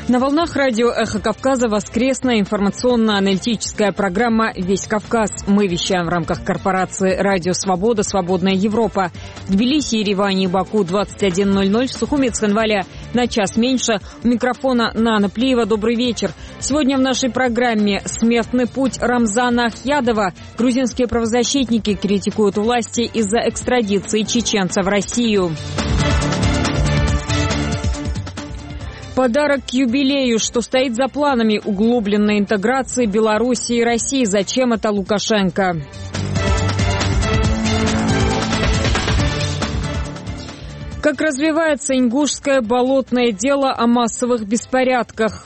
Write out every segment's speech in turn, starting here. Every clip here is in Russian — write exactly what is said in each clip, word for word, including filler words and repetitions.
На волнах радио «Эхо Кавказа» воскресная информационно-аналитическая программа «Весь Кавказ». Мы вещаем в рамках корпорации «Радио Свобода. Свободная Европа». В Тбилиси, Ереване и Баку двадцать один ноль ноль, в Сухуми, Цхинвале на час меньше. У микрофона Нана Плиева. Добрый вечер. Сегодня в нашей программе «Смертный путь» Рамзана Ахьядова. Грузинские правозащитники критикуют власти из-за экстрадиции чеченца в Россию. Подарок к юбилею, что стоит за планами углубленной интеграции Беларуси и России. Зачем это Лукашенко? Как развивается ингушское болотное дело о массовых беспорядках?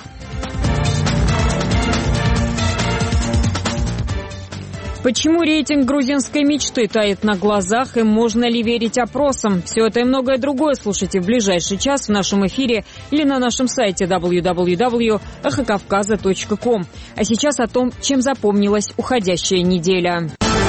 Почему рейтинг грузинской мечты тает на глазах и можно ли верить опросам? Все это и многое другое слушайте в ближайший час в нашем эфире или на нашем сайте дабл ю дабл ю дабл ю точка эхо кавказа точка ком. А сейчас о том, чем запомнилась уходящая неделя.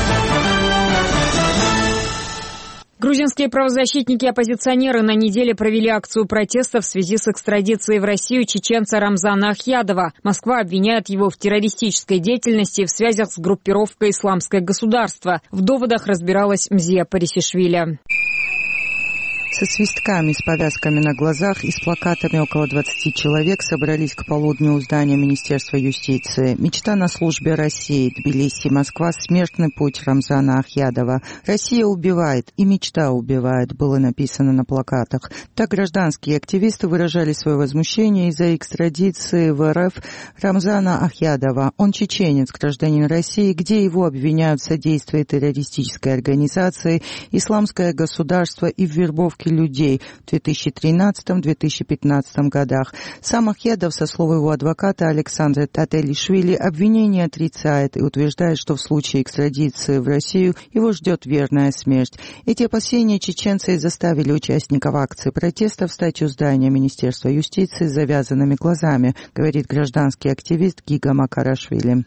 Грузинские правозащитники и оппозиционеры на неделе провели акцию протеста в связи с экстрадицией в Россию чеченца Рамзана Ахьядова. Москва обвиняет его в террористической деятельности и в связях с группировкой «Исламское государство». В доводах разбиралась Мзия Парисишвили. Со свистками, с повязками на глазах и с плакатами около двадцати человек собрались к полудню у здания Министерства юстиции. Мечта на службе России. Тбилиси, Москва. Смертный путь Рамзана Ахьядова. Россия убивает, и мечта убивает, было написано на плакатах. Так гражданские активисты выражали свое возмущение из-за экстрадиции в эр эф Рамзана Ахьядова. Он чеченец, гражданин России, где его обвиняют в содействии террористической организации «Исламское государство» и в вербовке людей в две тысячи тринадцатом — две тысячи пятнадцатом годах. Сам Ахьядов, со слов его адвоката Александра Тателишвили, обвинение отрицает и утверждает, что в случае экстрадиции в Россию его ждет верная смерть. Эти опасения чеченца и заставили участников акции протеста встать у здания Министерства юстиции с завязанными глазами, говорит гражданский активист Гига Макарашвили.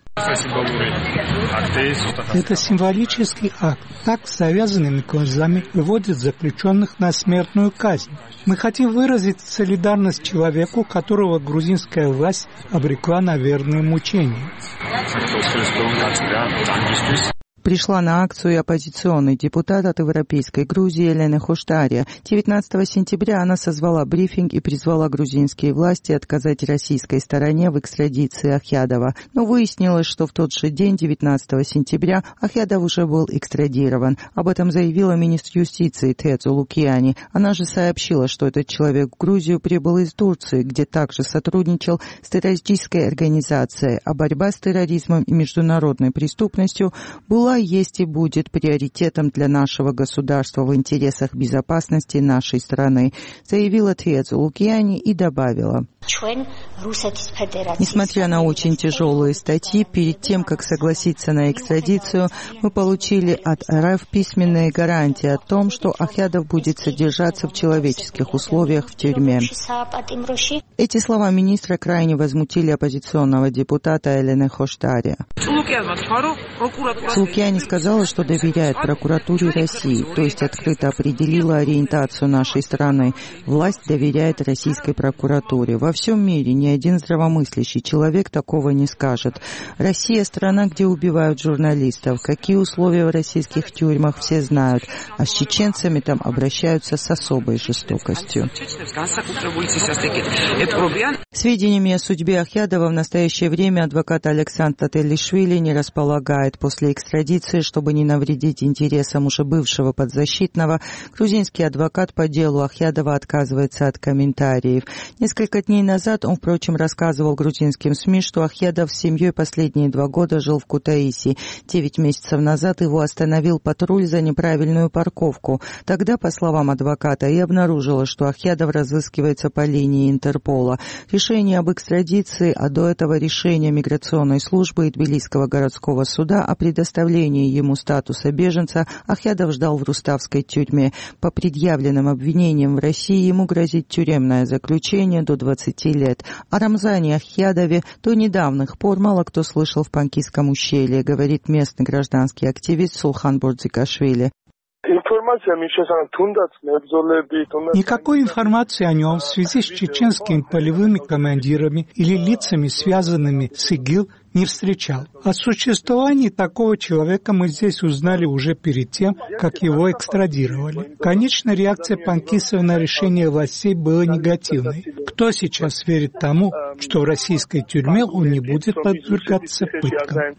Это символический акт. Так с завязанными глазами выводят заключенных на смертную казнь. Мы хотим выразить солидарность человеку, которого грузинская власть обрекла на верные мучения. Пришла на акцию и оппозиционный депутат от Европейской Грузии Елена Хоштария. девятнадцатого сентября она созвала брифинг и призвала грузинские власти отказать российской стороне в экстрадиции Ахьядова. Но выяснилось, что в тот же день, девятнадцатого сентября, Ахьядов уже был экстрадирован. Об этом заявила министр юстиции Тецу Лукиани. Она же сообщила, что этот человек в Грузию прибыл из Турции, где также сотрудничал с террористической организацией, а борьба с терроризмом и международной преступностью была, есть и будет приоритетом для нашего государства в интересах безопасности нашей страны, заявила Тецу Лукиани и добавила. Несмотря на очень тяжелые статьи, перед тем, как согласиться на экстрадицию, мы получили от эр эф письменные гарантии о том, что Ахьядов будет содержаться в человеческих условиях в тюрьме. Эти слова министра крайне возмутили оппозиционного депутата Елены Хоштария. Лукиани сказала, что доверяет прокуратуре России, то есть открыто определила ориентацию нашей страны. Власть доверяет российской прокуратуре. Во всем мире ни один здравомыслящий человек такого не скажет. Россия – страна, где убивают журналистов. Какие условия в российских тюрьмах, все знают. А с чеченцами там обращаются с особой жестокостью. Сведениями о судьбе Ахьядова в настоящее время адвокат Александр Тателишвили не располагает. После экстрадиции, чтобы не навредить интересам уже бывшего подзащитного, грузинский адвокат по делу Ахьядова отказывается от комментариев. Несколько дней назад он, впрочем, рассказывал грузинским СМИ, что Ахьядов с семьей последние два года жил в Кутаиси. Девять месяцев назад его остановил патруль за неправильную парковку. Тогда, по словам адвоката, и обнаружилось, что Ахьядов разыскивается по линии Интерпола. Решение об экстрадиции, а до этого решение миграционной службы и Тбилисского городского суда о предоставлении ему статуса беженца Ахьядов ждал в Руставской тюрьме. По предъявленным обвинениям в России ему грозит тюремное заключение до двадцати лет. О Рамзане Ахьядове до недавних пор мало кто слышал в Панкисском ущелье, говорит местный гражданский активист Сулхан Бордзикашвили. Ему Никакой информации о нем в связи с чеченскими полевыми командирами или лицами, связанными с ИГИЛ, не встречал. О существовании такого человека мы здесь узнали уже перед тем, как его экстрадировали. Конечно, реакция Панкисова на решение властей была негативной. Кто сейчас верит тому, что в российской тюрьме он не будет подвергаться пыткам?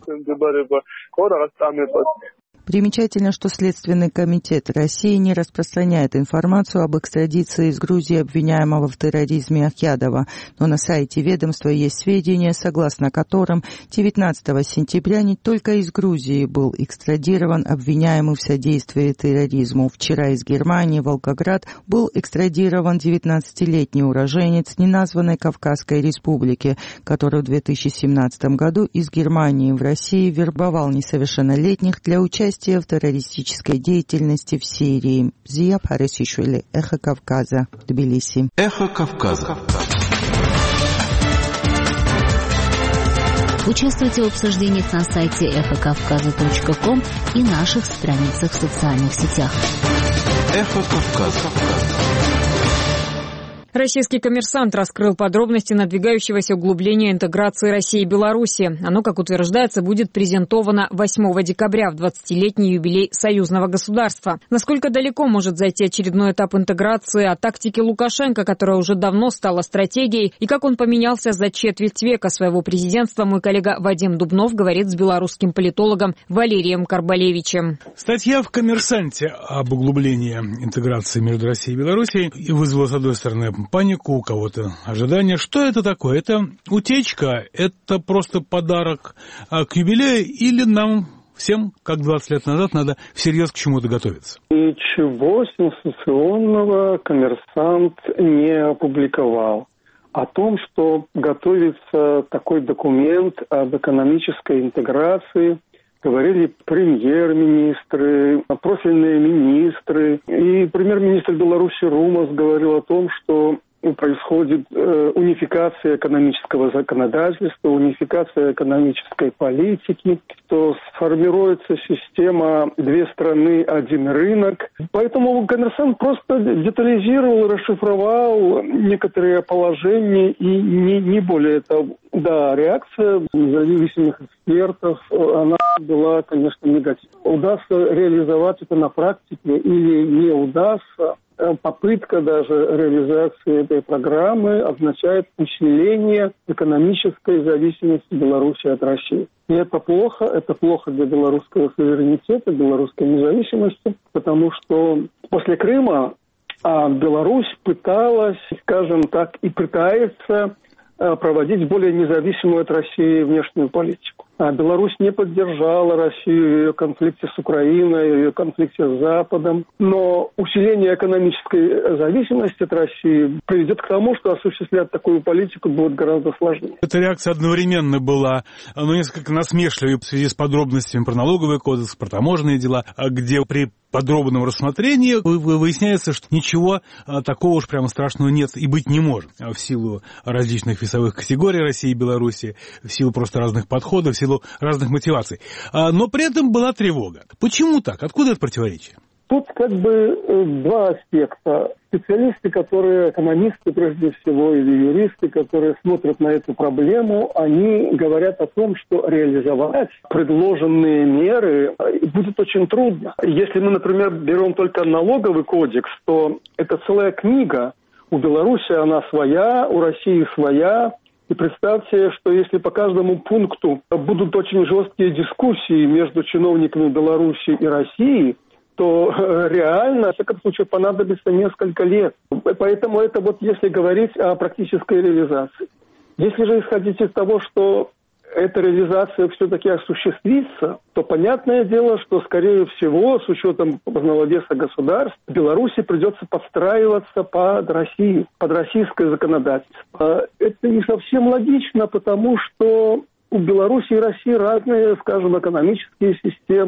Примечательно, что Следственный комитет России не распространяет информацию об экстрадиции из Грузии обвиняемого в терроризме Ахьядова, но на сайте ведомства есть сведения, согласно которым девятнадцатого сентября не только из Грузии был экстрадирован обвиняемый в содействии терроризму. Вчера из Германии в Волгоград был экстрадирован девятнадцатилетний уроженец неназванной Кавказской республики, который в две тысячи семнадцатом году из Германии в России вербовал несовершеннолетних для участия в террористической деятельности в Сирии. Зия Парисишвили, Эхо Кавказа, Тбилиси. Эхо Кавказа. Участвуйте в обсуждениях на сайте эхо кавказа точка ком и наших страницах в социальных сетях. Эхо Кавказа. Российский «Коммерсант» раскрыл подробности надвигающегося углубления интеграции России и Беларуси. Оно, как утверждается, будет презентовано восьмого декабря в двадцатилетний юбилей союзного государства. Насколько далеко может зайти очередной этап интеграции, о тактике Лукашенко, которая уже давно стала стратегией, и как он поменялся за четверть века своего президентства, мой коллега Вадим Дубнов говорит с белорусским политологом Валерием Карбалевичем. Статья в «Коммерсанте» об углублении интеграции между Россией и Белоруссией вызвала, с одной стороны, панику, у кого-то ожидания. Что это такое? Это утечка? Это просто подарок к юбилею? Или нам всем, как двадцать лет назад, надо всерьез к чему-то готовиться? Ничего сенсационного «Коммерсант» не опубликовал. О том, что готовится такой документ об экономической интеграции, говорили премьер-министры, профильные министры. И премьер-министр Беларуси Румас говорил о том, что происходит э, унификация экономического законодательства, унификация экономической политики, что сформируется система «две страны, один рынок». Поэтому «Коммерсант» просто детализировал, расшифровал некоторые положения и не, не более того. Да, реакция независимых экспертов, она была, конечно, негативной. Удастся реализовать это на практике или не удастся, попытка даже реализации этой программы означает усиление экономической зависимости Беларуси от России. И это плохо, это плохо для белорусского суверенитета, белорусской независимости, потому что после Крыма а, Беларусь пыталась, скажем так, и пытается проводить более независимую от России внешнюю политику. А Беларусь не поддержала Россию в ее конфликте с Украиной, в ее конфликте с Западом. Но усиление экономической зависимости от России приведет к тому, что осуществлять такую политику будет гораздо сложнее. Эта реакция одновременно была, ну, несколько насмешливой в связи с подробностями про налоговый кодекс, про таможенные дела, где при подробном рассмотрении выясняется, что ничего такого уж прямо страшного нет и быть не может. В силу различных весовых категорий России и Беларуси, в силу просто разных подходов, в силу разных мотиваций. Но при этом была тревога. Почему так? Откуда это противоречие? Тут как бы два аспекта. Специалисты, которые, экономисты прежде всего, или юристы, которые смотрят на эту проблему, они говорят о том, что реализовать предложенные меры будет очень трудно. Если мы, например, берем только налоговый кодекс, то это целая книга. У Беларуси она своя, у России своя. И представьте, что если по каждому пункту будут очень жесткие дискуссии между чиновниками Беларуси и России, то реально, в всяком случае, понадобится несколько лет. Поэтому это вот если говорить о практической реализации. Если же исходить из того, что эта реализация все-таки осуществится, то понятное дело, что, скорее всего, с учетом разновеса государств, Беларуси придется подстраиваться под Россию, под российское законодательство. Это не совсем логично, потому что у Беларуси и России разные, скажем, экономические системы,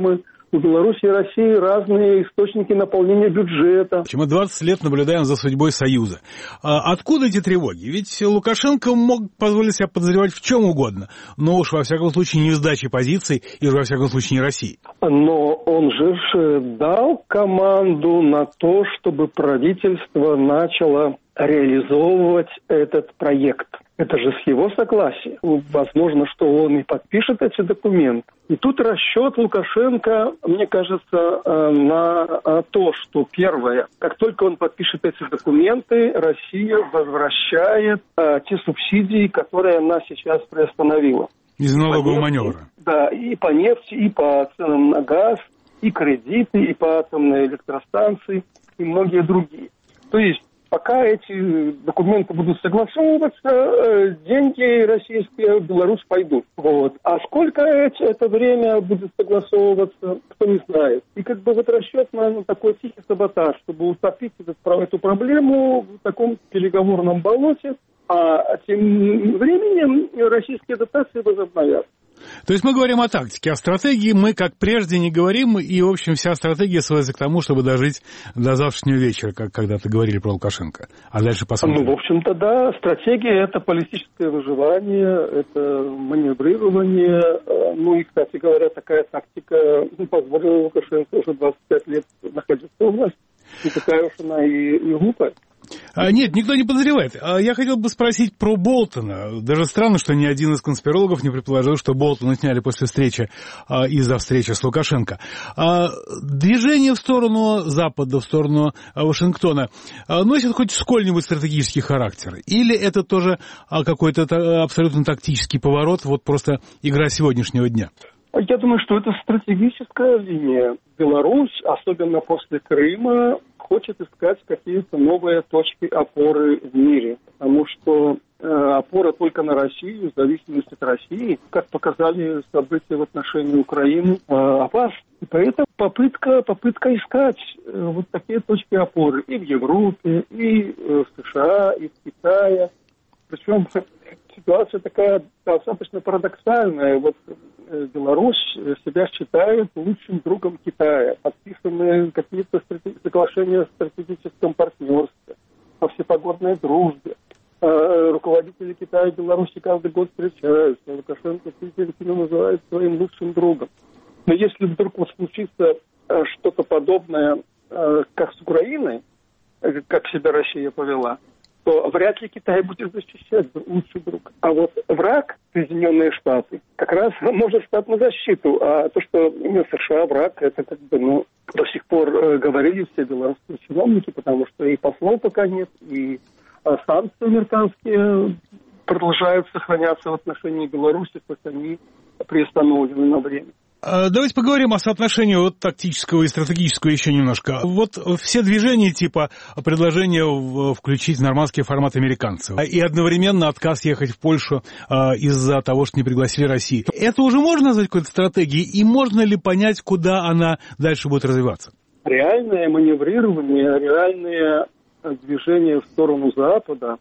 У Беларуси и России разные источники наполнения бюджета. Мы двадцать лет наблюдаем за судьбой Союза. А откуда эти тревоги? Ведь Лукашенко мог позволить себе подозревать в чем угодно, но уж во всяком случае не в сдаче позиций и уж во всяком случае не России. Но он же дал команду на то, чтобы правительство начало реализовывать этот проект. Это же с его согласия. Возможно, что он и подпишет эти документы. И тут расчет Лукашенко, мне кажется, на то, что первое, как только он подпишет эти документы, Россия возвращает те субсидии, которые она сейчас приостановила. Из налогового маневра. Да, и по нефти, и по ценам на газ, и кредиты, и по атомной электростанции, и многие другие. То есть, пока эти документы будут согласовываться, деньги российские в Беларусь пойдут. Вот. А сколько это время будет согласовываться, кто не знает. И как бы вот расчет на такой тихий саботаж, чтобы утопить этот, эту проблему в таком переговорном болоте, а тем временем российские дотации возобновятся. То есть мы говорим о тактике, о стратегии мы, как прежде, не говорим, и, в общем, вся стратегия сводится к тому, чтобы дожить до завтрашнего вечера, как когда-то говорили про Лукашенко. А дальше посмотрим. Ну, в общем-то, да, стратегия – это политическое выживание, это маневрирование. Ну и, кстати говоря, такая тактика ну, позволила Лукашенко уже двадцать пять лет находиться у власти. Не такая уж она и, и глупая. А, нет, никто не подозревает. А я хотел бы спросить про Болтона. Даже странно, что ни один из конспирологов не предположил, что Болтона сняли после встречи а, из-за встречи с Лукашенко. А, движение в сторону Запада, в сторону а, Вашингтона а, носит хоть сколь-нибудь стратегический характер? Или это тоже а, какой-то та, абсолютно тактический поворот, вот просто игра сегодняшнего дня? Я думаю, что это стратегическая линия. Беларусь, особенно после Крыма, хочет искать какие-то новые точки опоры в мире. Потому что э, опора только на Россию, зависимость от России, как показали события в отношении Украины, э, опасна. И поэтому попытка, попытка искать э, вот такие точки опоры и в Европе, и э, в США, и в Китае. Причем ситуация такая достаточно парадоксальная. Вот Беларусь себя считает лучшим другом Китая. Подписаны какие-то соглашения о стратегическом партнерстве, о всепогодной дружбе. Руководители Китая и Беларуси каждый год встречаются. Лукашенко Путин называет своим лучшим другом. Но если вдруг вот случится что-то подобное, как с Украиной, как себя Россия повела, то вряд ли Китай будет защищать лучший друг. А вот враг, Соединенные Штаты, как раз может стать на защиту. А то, что США враг, это как бы, ну, до сих пор э, говорили все белорусские чиновники, потому что и послов пока нет, и э, санкции американские продолжают сохраняться в отношении Беларуси, хоть они приостановлены на время. Давайте поговорим о соотношении вот тактического и стратегического еще немножко. Вот все движения типа предложения включить нормандский формат американцев и одновременно отказ ехать в Польшу из-за того, что не пригласили Россию. Это уже можно назвать какой-то стратегией? И можно ли понять, куда она дальше будет развиваться? Реальное маневрирование, реальное движение в сторону Запада,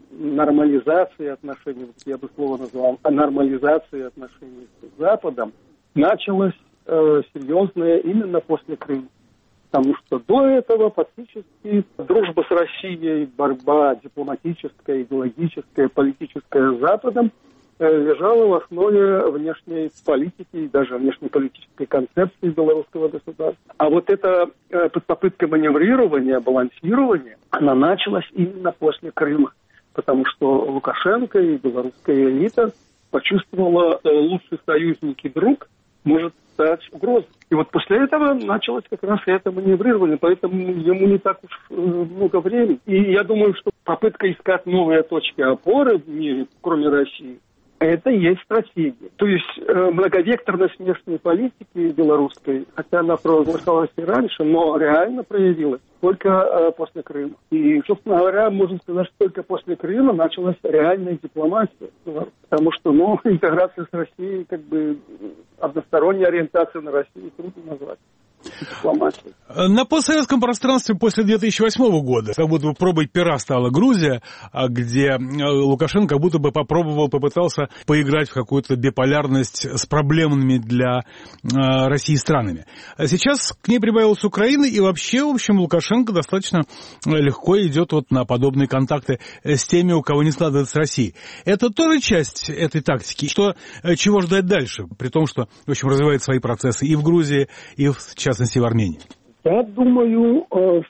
нормализация отношений, я бы слово назвал, а нормализация отношений с Западом, началось э, серьезное именно после Крыма. Потому что до этого фактически дружба с Россией, борьба дипломатическая, идеологическая, политическая с Западом э, лежала в основе внешней политики и даже внешнеполитической концепции белорусского государства. А вот эта э, попытка маневрирования, балансирования, она началась именно после Крыма. Потому что Лукашенко и белорусская элита почувствовала э, лучший союзник и друг может стать угрозой. И вот после этого началось как раз это маневрирование, поэтому ему не так уж э, много времени. И я думаю, что попытка искать новые точки опоры в мире, кроме России, это и есть стратегия. То есть э, многовекторность внешней политики белорусской, хотя она провозглашалась и раньше, но реально проявилась только э, после Крыма. И, собственно говоря, можно сказать, что только после Крыма началась реальная дипломатия. Потому что, ну, интеграция с Россией, как бы, односторонняя ориентация на Россию трудно назвать. дипломатии. На постсоветском пространстве после две тысячи восьмого года как будто бы пробой пера стала Грузия, где Лукашенко как будто бы попробовал, попытался поиграть в какую-то биполярность с проблемными для России странами. А сейчас к ней прибавилась Украина, и вообще, в общем, Лукашенко достаточно легко идет вот на подобные контакты с теми, у кого не складывается с Россией. Это тоже часть этой тактики. Что, чего ждать дальше, при том, что, в общем, развивает свои процессы и в Грузии, и, в частности, в Армении? Я думаю,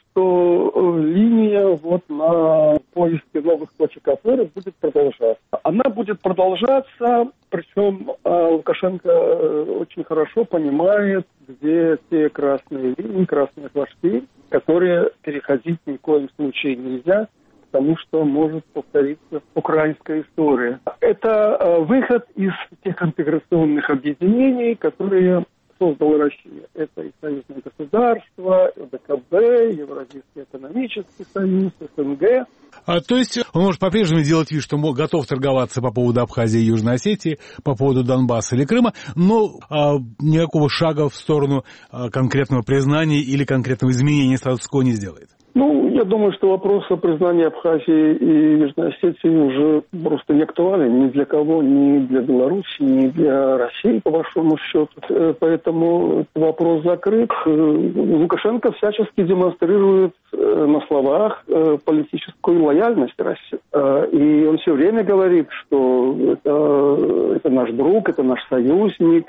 что линия вот на поиске новых точек опоры будет продолжаться. Она будет продолжаться, причем Лукашенко очень хорошо понимает, где те красные линии, красные флажки, которые переходить ни в коем случае нельзя, потому что может повториться украинская история. Это выход из тех интеграционных объединений, которые создала Россия. Это и союзное государство, ОДКБ, Евразийский экономический союз, СНГ. А, то есть он может по-прежнему делать вид, что готов торговаться по поводу Абхазии и Южной Осетии, по поводу Донбасса или Крыма, но а, никакого шага в сторону а, конкретного признания или конкретного изменения статус-кво не сделает. Ну, я думаю, что вопрос о признании Абхазии и Южной Осетии уже просто не актуален ни для кого, ни для Беларуси, ни для России, по большому счету. Поэтому вопрос закрыт. Лукашенко всячески демонстрирует на словах политическую лояльность России. И он все время говорит, что это, это наш друг, это наш союзник,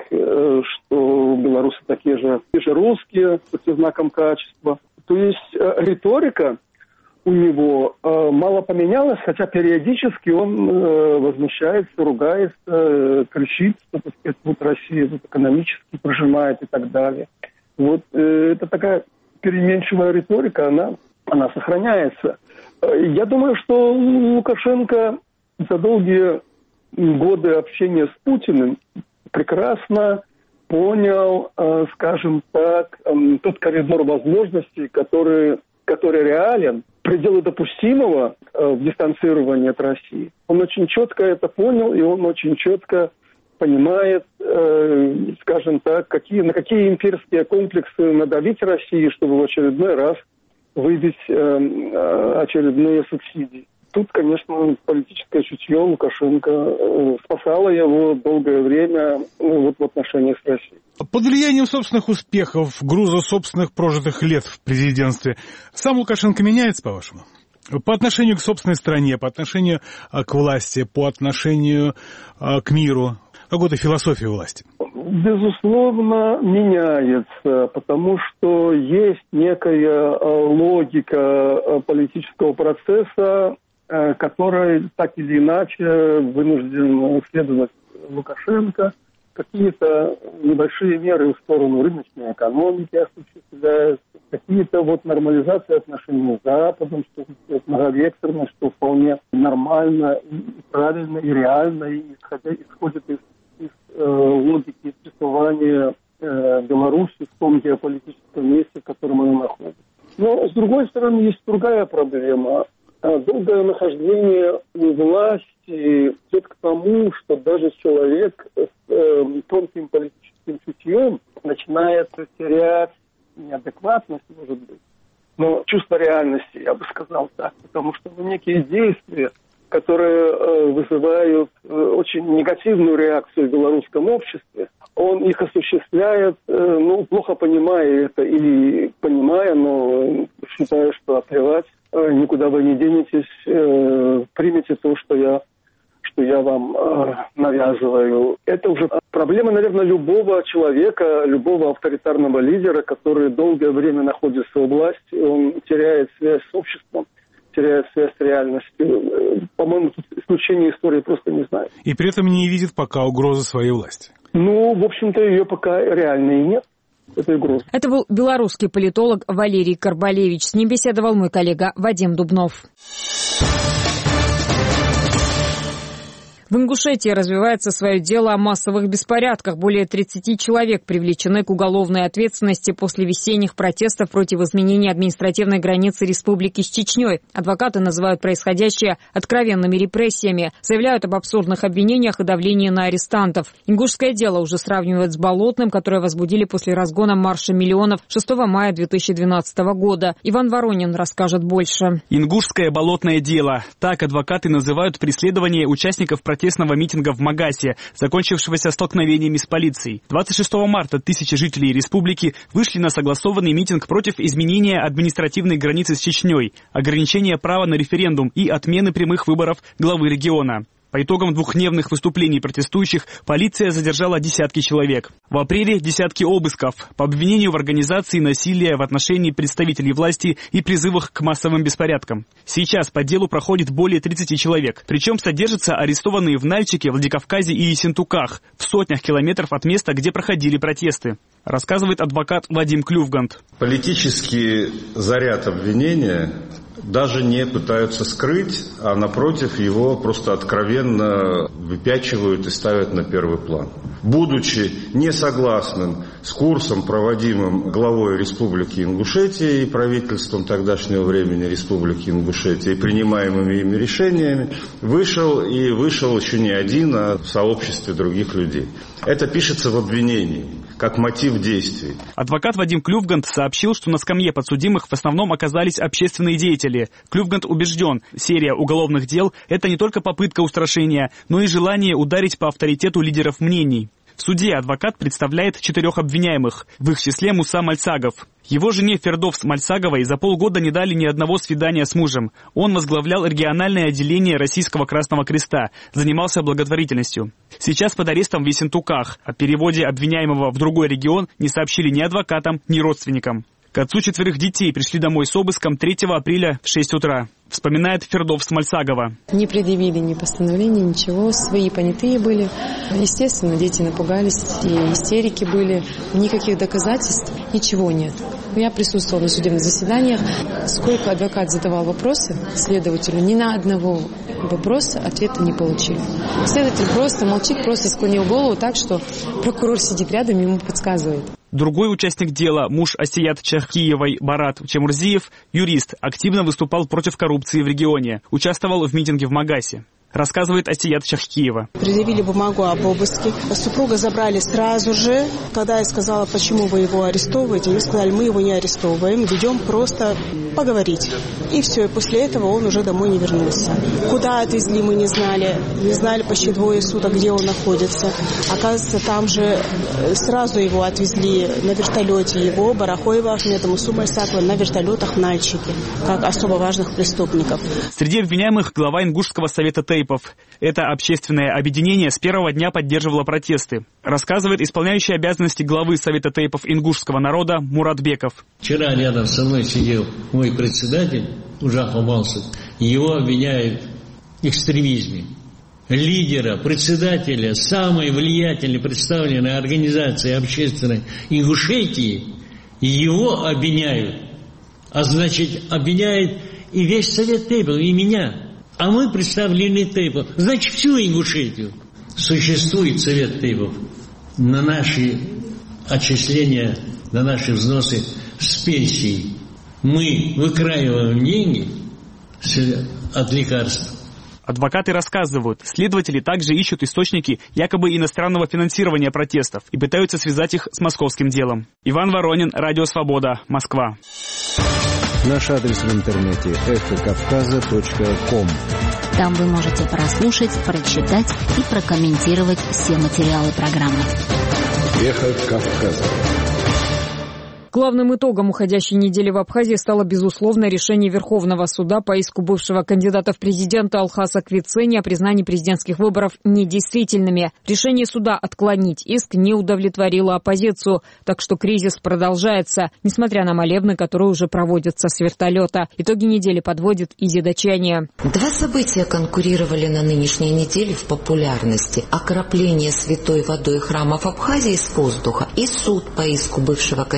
что белорусы такие же, такие же русские, со знаком качества. То есть риторика у него э, мало поменялась, хотя периодически он э, возмущается, ругается, э, кричит, что так сказать, вот Россия вот, экономически прожимает и так далее. Вот э, это такая переменчивая риторика, она, она сохраняется. Э, я думаю, что Лукашенко за долгие годы общения с Путиным прекрасно понял, э, скажем так, э, тот коридор возможностей, который, который реален, пределы допустимого э, в дистанцировании от России. Он очень четко это понял, и он очень четко понимает, э, скажем так, какие, на какие имперские комплексы надавить России, чтобы в очередной раз выбить э, э, очередные субсидии. Тут, конечно, политическое чутье Лукашенко спасало его долгое время ну, вот в отношениях с Россией. Под влиянием собственных успехов, груза собственных прожитых лет в президентстве, сам Лукашенко меняется, по-вашему? По отношению к собственной стране, по отношению к власти, по отношению к миру, какой-то философии власти? Безусловно, меняется, потому что есть некая логика политического процесса, которой так или иначе вынужден следовать Лукашенко. Какие-то небольшие меры в сторону рыночной экономики осуществляются, какие-то вот нормализации отношений с Западом, что многовекторно, что вполне нормально, и правильно, и реально, и исходя, исходит из, из э, логики существования э, Беларуси в том геополитическом месте, в котором она находится. Но, с другой стороны, есть другая проблема. Долгое нахождение у власти идет к тому, что даже человек с э, тонким политическим чутьем начинает терять неадекватность, может быть, но чувство реальности, я бы сказал так, потому что ну, некие действия, которые э, вызывают э, очень негативную реакцию в белорусском обществе, он их осуществляет, э, ну, плохо понимая это или понимая, но считая, что оплевать, э, никуда вы не денетесь, э, примите то, что я, что я вам э, навязываю. Это уже проблема, наверное, любого человека, любого авторитарного лидера, который долгое время находится у власти, он теряет связь с обществом, теряет связь с реальностью. По-моему, тут исключения истории просто не знаю. И при этом не видит пока угрозы своей власти. Ну, в общем-то, ее пока реально и нет. Это угроза. Это был белорусский политолог Валерий Карбалевич. С ним беседовал мой коллега Вадим Дубнов. В Ингушетии развивается свое дело о массовых беспорядках. Более тридцати человек привлечены к уголовной ответственности после весенних протестов против изменения административной границы республики с Чечней. Адвокаты называют происходящее откровенными репрессиями, заявляют об абсурдных обвинениях и давлении на арестантов. Ингушское дело уже сравнивают с Болотным, которое возбудили после разгона марша миллионов шестого мая две тысячи двенадцатого года. Иван Воронин расскажет больше. Ингушское болотное дело. Так адвокаты называют преследование участников протестов протестного митинга в Магасе, закончившегося столкновениями с полицией. двадцать шестого марта тысячи жителей республики вышли на согласованный митинг против изменения административной границы с Чечней, ограничения права на референдум и отмены прямых выборов главы региона. По итогам двухдневных выступлений протестующих полиция задержала десятки человек. В апреле десятки обысков по обвинению в организации насилия в отношении представителей власти и призывах к массовым беспорядкам. Сейчас по делу проходит более тридцати человек. Причем содержатся арестованные в Нальчике, Владикавказе и Ессентуках, в сотнях километров от места, где проходили протесты. Рассказывает адвокат Вадим Клювгант. Политический заряд обвинения даже не пытаются скрыть, а напротив его просто откровенно выпячивают и ставят на первый план. Будучи несогласным с курсом, проводимым главой Республики Ингушетия и правительством тогдашнего времени Республики Ингушетия, и принимаемыми ими решениями, вышел и вышел еще не один, а в сообществе других людей. Это пишется в обвинении, как мотив действий. Адвокат Вадим Клювгант сообщил, что на скамье подсудимых в основном оказались общественные деятели. Клювгант убежден, серия уголовных дел – это не только попытка устрашения, но и желание ударить по авторитету лидеров мнений. В суде адвокат представляет четырех обвиняемых, в их числе Муса Мальсагов. Его жене Фердовс Мальсаговой за полгода не дали ни одного свидания с мужем. Он возглавлял региональное отделение Российского Красного Креста, занимался благотворительностью. Сейчас под арестом в Ессентуках. О переводе обвиняемого в другой регион не сообщили ни адвокатам, ни родственникам. К отцу четверых детей пришли домой с обыском третьего апреля в шесть утра. Вспоминает Фердовс Мальсагова. Не предъявили ни постановления, ничего. Свои понятые были. Естественно, дети напугались, и истерики были. Никаких доказательств, ничего нет. Я присутствовала на судебных заседаниях. Сколько адвокат задавал вопросы следователю, ни на одного вопроса ответа не получили. Следователь просто молчит, просто склонил голову так, что прокурор сидит рядом и ему подсказывает. Другой участник дела, муж Асият Чахкиевой Барат Чемурзиев, юрист, активно выступал против коррупции в регионе, участвовал в митинге в Магасе. Рассказывает Асият Чахкиева. Предъявили бумагу об обыске. Супруга забрали сразу же. Когда я сказала, почему вы его арестовываете, они сказали, мы его не арестовываем, ведем просто поговорить. И все, и после этого он уже домой не вернулся. Куда отвезли, мы не знали. Не знали почти двое суток, где он находится. Оказывается, там же сразу его отвезли на вертолете. Его, Барахоева Ахмеда, Мусу Мальсагова на вертолетах в Нальчике, как особо важных преступников. Среди обвиняемых глава Ингушского совета Тейпов. Это общественное объединение с первого дня поддерживало протесты. Рассказывает исполняющий обязанности главы Совета Тейпов ингушского народа Мурат Беков. Вчера рядом со мной сидел мой председатель Ужах Амалсов. Его обвиняют в экстремизме. Лидера, председателя самой влиятельной представленной организации общественной Ингушетии, его обвиняют. А значит, обвиняет и весь Совет Тейпов, и меня. А мы представлены Тейпов. Значит, всю Ингушетию. Существует Совет Тейпов. На наши отчисления, на наши взносы с пенсией мы выкраиваем деньги от лекарств. Адвокаты рассказывают, следователи также ищут источники якобы иностранного финансирования протестов и пытаются связать их с московским делом. Иван Воронин, Радио Свобода, Москва. Наш адрес в интернете эхо кавказа точка ком. Там вы можете прослушать, прочитать и прокомментировать все материалы программы. Эхо Кавказа. Главным итогом уходящей недели в Абхазии стало, безусловно, решение Верховного суда по иску бывшего кандидата в президенты Алхаса Квицени о признании президентских выборов недействительными. Решение суда отклонить иск не удовлетворило оппозицию, так что кризис продолжается, несмотря на молебны, которые уже проводятся с вертолета. Итоги недели подводит Изи Дачания. Два события конкурировали на нынешней неделе в популярности. Окропление святой водой храмов Абхазии с воздуха и суд по иску бывшего кандидата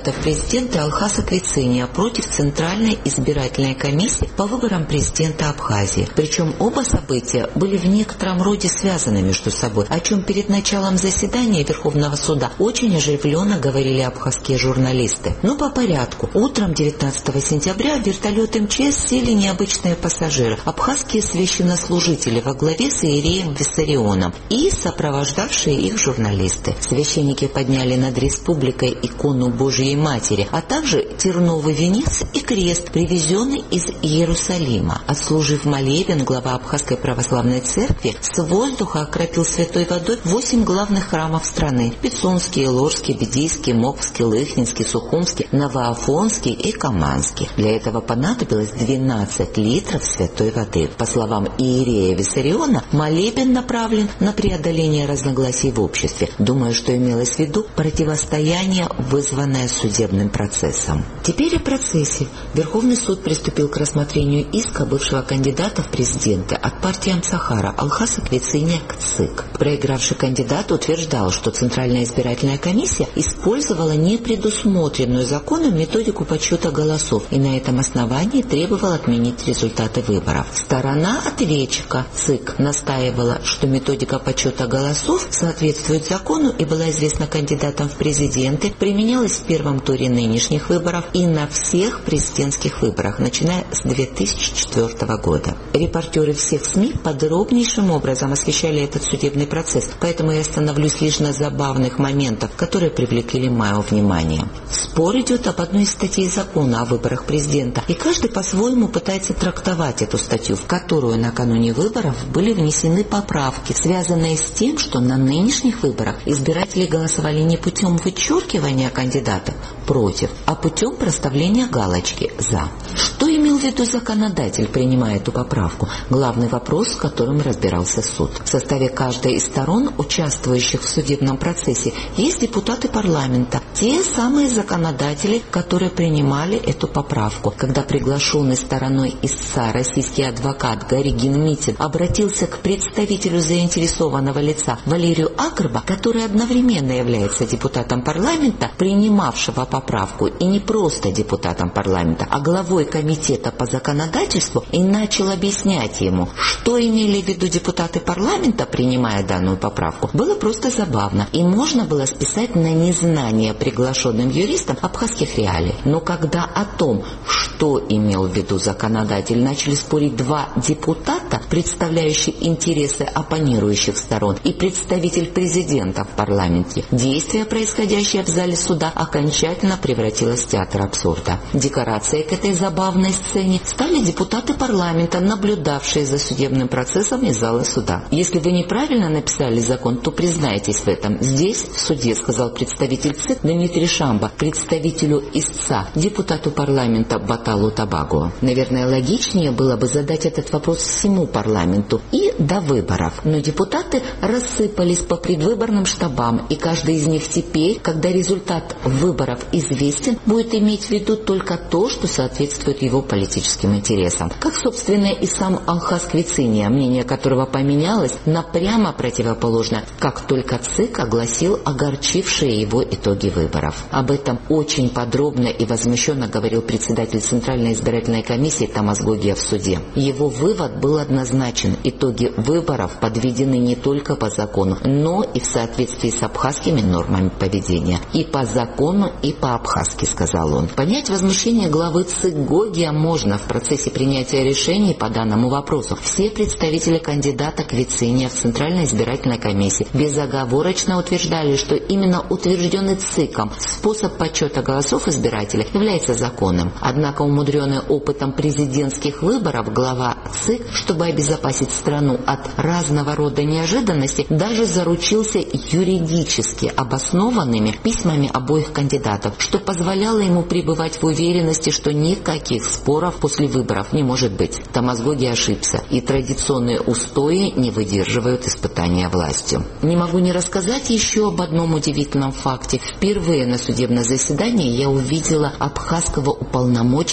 кандидата в президенты Алхаса Квициния против Центральной избирательной комиссии по выборам президента Абхазии. Причем оба события были в некотором роде связаны между собой, о чем перед началом заседания Верховного суда очень оживленно говорили абхазские журналисты. Но по порядку. Утром девятнадцатого сентября в вертолет эм че эс сели необычные пассажиры, абхазские священнослужители во главе с иереем Виссарионом и сопровождавшие их журналисты. Священники подняли над республикой икону Божьей Матери, а также терновый венец и крест, привезенный из Иерусалима. Отслужив молебен, глава Абхазской православной церкви с воздуха окропил святой водой восемь главных храмов страны – Пицунский, Ложский, Бедийский, Моквский, Лыхнинский, Сухумский, Новоафонский и Каманский. Для этого понадобилось двенадцать литров святой воды. По словам иерея Виссариона, молебен направлен на преодоление разногласий в обществе. Думаю, что имелось в виду противостояние, вызванное судебным процессом. Теперь о процессе. Верховный суд приступил к рассмотрению иска бывшего кандидата в президенты от партии Амсахара Алхаса Квициния к ЦИК. Проигравший кандидат утверждал, что Центральная избирательная комиссия использовала непредусмотренную законом методику подсчета голосов и на этом основании требовал отменить результаты выборов. Сторона ответчика ЦИК настаивала, что методика подсчета голосов соответствует закону и была известна кандидатам в президенты, применялась в первом туре нынешних выборов и на всех президентских выборах, начиная с две тысячи четвёртого года. Репортеры всех СМИ подробнейшим образом освещали этот судебный процесс, поэтому я остановлюсь лишь на забавных моментах, которые привлекли мое внимание. Спор идет об одной из статей закона о выборах президента, и каждый по-своему пытается трактовать эту статью, в которую накануне выборов были внесены поправки, связанные с тем, что на нынешних выборах избиратели голосовали не путем вычеркивания кандидата против, а путем проставления галочки «за». Что имел в виду законодатель, принимая эту поправку? Главный вопрос, с которым разбирался суд. В составе каждой из сторон, участвующих в судебном процессе, есть депутаты парламента, те самые законодатели, которые принимали эту поправку. Когда приглашенный стороной истца российский адвокат Горигин Митин обратился к представителю заинтересованного лица Валерию Акрба, который одновременно является депутатом парламента, принимавшего поправку, и не просто депутатом парламента, а главой комитета по законодательству, и начал объяснять ему, что имели в виду депутаты парламента, принимая данную поправку, было просто забавно, и можно было списать на незнание приглашенным юристам абхазских реалий. Но когда о том, что имел в виду законодатель, начали спорить два депутата, представляющие интересы оппонирующих сторон, и представитель президента в парламенте, действие, происходящее в зале суда, окончательно превратилось в театр абсурда. Декорацией к этой забавной сцене стали депутаты парламента, наблюдавшие за судебным процессом из зала суда. Если вы неправильно написали закон, то признайтесь в этом. Здесь, в суде, сказал представитель ЦИК Дмитрий Шамба, представителю истца, депутату парламента Баталу Табаго. Наверное, логичнее было бы задать этот вопрос всему парламенту и до выборов. Но депутаты рассыпались по предвыборным штабам, и каждый из них теперь, когда результат выборов известен, будет иметь в виду только то, что соответствует его политическим интересам. Как, собственно, и сам Алхас Квициния, мнение которого поменялось на прямо противоположное, как только ЦИК огласил огорчившие его итоги выборов. Об этом очень подробно и возмущенно говорил председатель Центральной избирательной комиссии Томас Гогия в суде. Его вывод был однозначен. Итоги выборов подведены не только по закону, но и в соответствии с абхазскими нормами поведения. И по закону, и по-абхазски, сказал он. Понять возмущение главы ЦИК Гогия можно в процессе принятия решений по данному вопросу. Все представители кандидата Квициния в Центральной избирательной комиссии безоговорочно утверждали, что именно утвержденный ЦИКом способ подсчета голосов избирателей является законным. Однако, умудренный опытом президентских выборов, глава ЦИК, чтобы обезопасить страну от разного рода неожиданностей, даже заручился юридически обоснованными письмами обоих кандидатов, что позволяло ему пребывать в уверенности, что никаких споров после выборов не может быть. Томас Гогия ошибся, и традиционные устои не выдерживают испытания властью. Не могу не рассказать еще об одном удивительном факте. Впервые на судебном заседании я увидела абхазского уполномоченного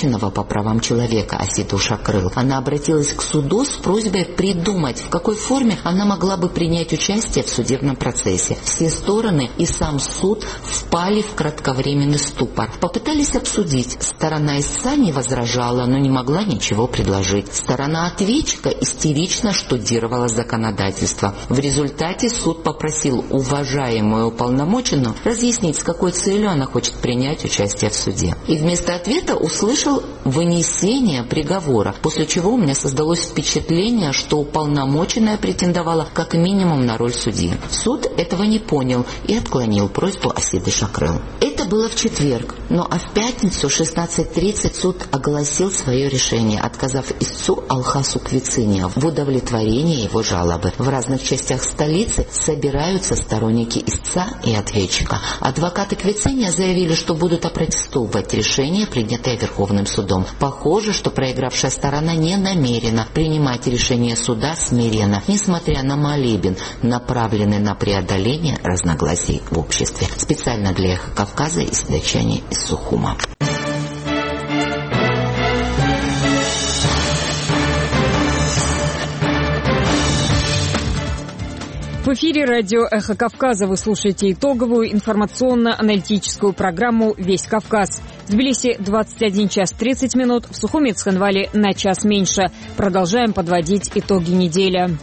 уполномоченного по правам человека Аситы Ушакрыл. Она обратилась к суду с просьбой придумать, в какой форме она могла бы принять участие в судебном процессе. Все стороны и сам суд впали в кратковременный ступор. Попытались обсудить. Сторона истца не возражала, но не могла ничего предложить. Сторона ответчика истерично штудировала законодательство. В результате суд попросил уважаемую уполномоченную разъяснить, с какой целью она хочет принять участие в суде. И вместо ответа услышал вынесение приговора, после чего у меня создалось впечатление, что уполномоченная претендовала как минимум на роль судьи. Суд этого не понял и отклонил просьбу Аситы Ушакрыл. Это было в четверг, но а в пятницу в шестнадцать тридцать суд огласил свое решение, отказав истцу Алхасу Квицине в удовлетворении его жалобы. В разных частях столицы собираются сторонники истца и ответчика. Адвокаты Квицине заявили, что будут опротестовывать решение, принятое Верховным судом. Похоже, что проигравшая сторона не намерена принимать решение суда смиренно, несмотря на молебен, направленный на преодоление разногласий в обществе. Специально для «Эхо Кавказа» из Дачани из Сухума. В эфире радио «Эхо Кавказа». Вы слушаете итоговую информационно-аналитическую программу «Весь Кавказ». В Тбилиси двадцать один час тридцать минут, в Сухуми и Цхинвале на час меньше. Продолжаем подводить итоги недели.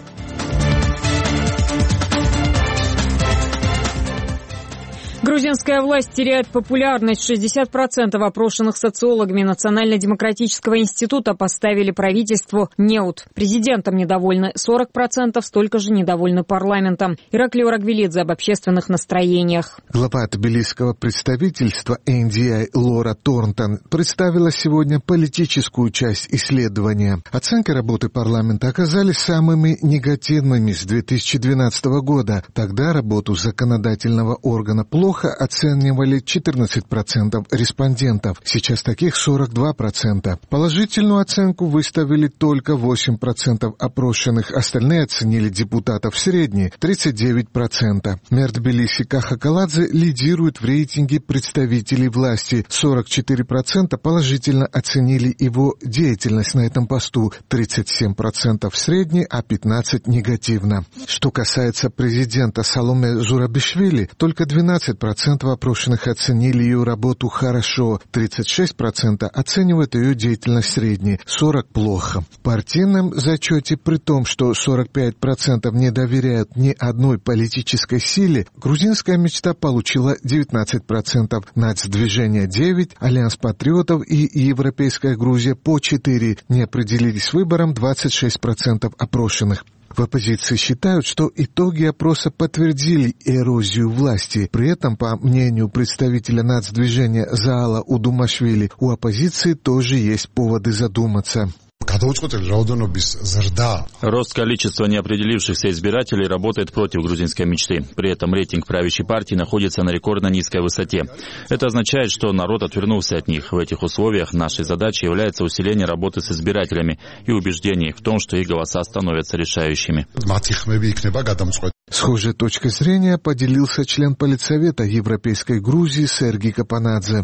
Грузинская власть теряет популярность. шестьдесят процентов опрошенных социологами Национально-демократического института поставили правительству неуд. Президентом недовольны сорок процентов, столько же недовольны парламентом. Ираклий Урагвелидзе об общественных настроениях. Глава тбилисского представительства эн ди ай Лора Торнтон представила сегодня политическую часть исследования. Оценки работы парламента оказались самыми негативными с две тысячи двенадцатого года. Тогда работу законодательного органа плохо оценивали четырнадцать процентов респондентов. Сейчас таких сорок два процента. Положительную оценку выставили только восемь процентов опрошенных. Остальные оценили депутатов средне тридцать девять процентов. Мэр Тбилиси Каха Каладзе лидирует в рейтинге представителей власти. сорок четыре процента положительно оценили его деятельность на этом посту. тридцать семь процентов средне, а пятнадцать процентов негативно. Что касается президента Саломе Зурабишвили, только двенадцать процентов опрошенных оценили ее работу хорошо, тридцать шесть процентов оценивают ее деятельность средне, сорок процентов плохо. В партийном зачете, при том, что сорок пять процентов не доверяют ни одной политической силе, грузинская мечта получила девятнадцать процентов, Нацдвижение девять процентов, Альянс патриотов и Европейская Грузия по четыре процента, не определились с выбором двадцать шесть процентов опрошенных. В оппозиции считают, что итоги опроса подтвердили эрозию власти. При этом, по мнению представителя нацдвижения Заала Удумашвили, у оппозиции тоже есть поводы задуматься. Рост количества неопределившихся избирателей работает против грузинской мечты. При этом рейтинг правящей партии находится на рекордно низкой высоте. Это означает, что народ отвернулся от них. В этих условиях нашей задачей является усиление работы с избирателями и убеждение их в том, что их голоса становятся решающими. Схожей точкой зрения поделился член Политсовета Европейской Грузии Сергей Капанадзе.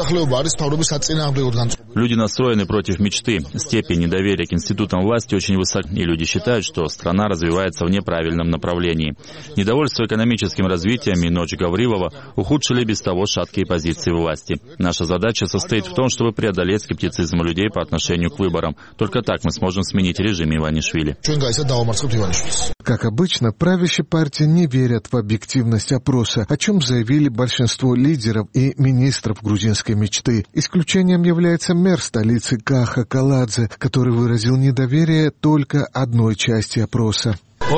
Люди настроены против мечты. Степень недоверия к институтам власти очень высока, и люди считают, что страна развивается в неправильном направлении. Недовольство экономическим развитием и ночь Гаврилова ухудшили без того шаткие позиции власти. Наша задача состоит в том, чтобы преодолеть скептицизм людей по отношению к выборам. Только так мы сможем сменить режим Иванишвили. Как обычно, правящая партия не верят в объективность опроса, о чем заявили большинство лидеров и министров грузинской мечты. Исключением является мэр столицы Каха Каладзе, который выразил недоверие только одной части опроса.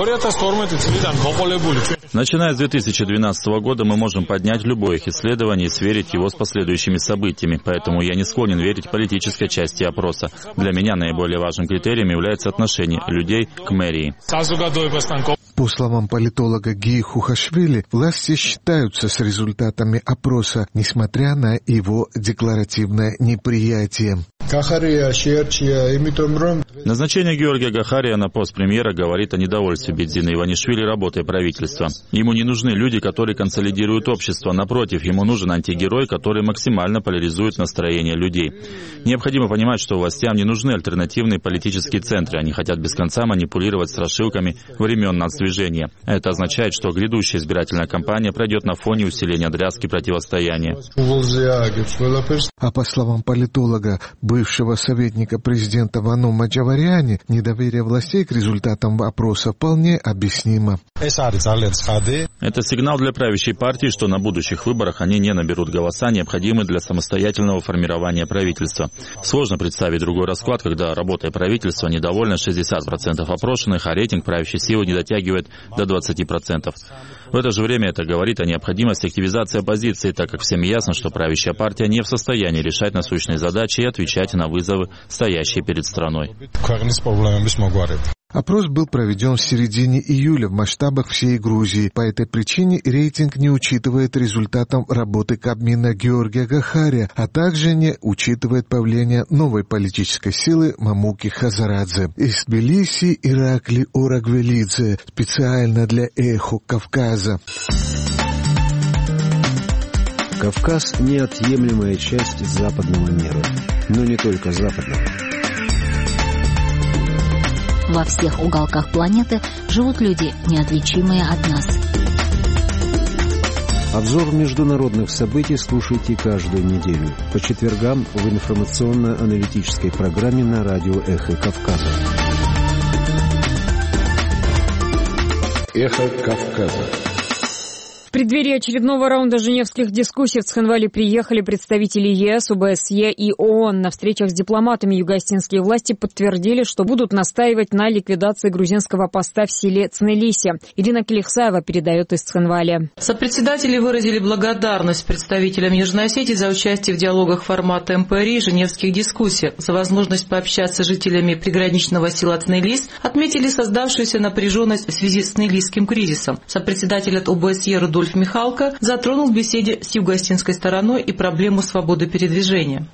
Начиная с две тысячи двенадцатого года мы можем поднять любое их исследование и сверить его с последующими событиями, поэтому я не склонен верить политической части опроса. Для меня наиболее важным критерием является отношение людей к мэрии. По словам политолога Гии Хухашвили, власти считаются с результатами опроса, несмотря на его декларативное неприятие. Назначение Георгия Гахария на пост премьера говорит о недовольстве Бедзина Иванишвили работой правительства. Ему не нужны люди, которые консолидируют общество. Напротив, ему нужен антигерой, который максимально поляризует настроение людей. Необходимо понимать, что властям не нужны альтернативные политические центры. Они хотят без конца манипулировать страшилками времен нацдвижения. Это означает, что грядущая избирательная кампания пройдет на фоне усиления дрязги противостояния. А по словам политолога, бывшего советника президента Вано Маджаваряни, недоверие властей к результатам опроса вполне объяснимо. Это сигнал для правящей партии, что на будущих выборах они не наберут голоса, необходимые для самостоятельного формирования правительства. Сложно представить другой расклад, когда работой правительства недовольны шестьдесят процентов опрошенных, а рейтинг правящей силы не дотягивает до двадцати процентов. В это же время это говорит о необходимости активизации оппозиции, так как всем ясно, что правящая партия не в состоянии решать насущные задачи и отвечать на вызовы, стоящие перед страной. Опрос был проведен в середине июля в масштабах всей Грузии. По этой причине рейтинг не учитывает результатов работы Кабмина Георгия Гахария, а также не учитывает появление новой политической силы Мамуки Хазарадзе. Из Тбилиси Иракли Орагвелидзе специально для «Эхо Кавказа». Кавказ – неотъемлемая часть западного мира, но не только западного. Во всех уголках планеты живут люди, неотличимые от нас. Обзор международных событий слушайте каждую неделю по четвергам в информационно-аналитической программе на радио «Эхо Кавказа». «Эхо Кавказа». В преддверии очередного раунда женевских дискуссий в Цхинвале приехали представители ЕС, ОБСЕ и ООН. На встречах с дипломатами югоостинские власти подтвердили, что будут настаивать на ликвидации грузинского поста в селе Цнелисе. Ирина Келихсаева передает из Цхинваля. Сопредседатели выразили благодарность представителям Южной Осетии за участие в диалогах формата МПРИ и женевских дискуссиях, за возможность пообщаться с жителями приграничного села Цнелис, отметили создавшуюся напряженность в связи с цнелисским кризисом. Сопредседатель от ОБСЕ Рудольф Михалко затронул в беседе с югоостинской стороной и проблему свободы передвижения.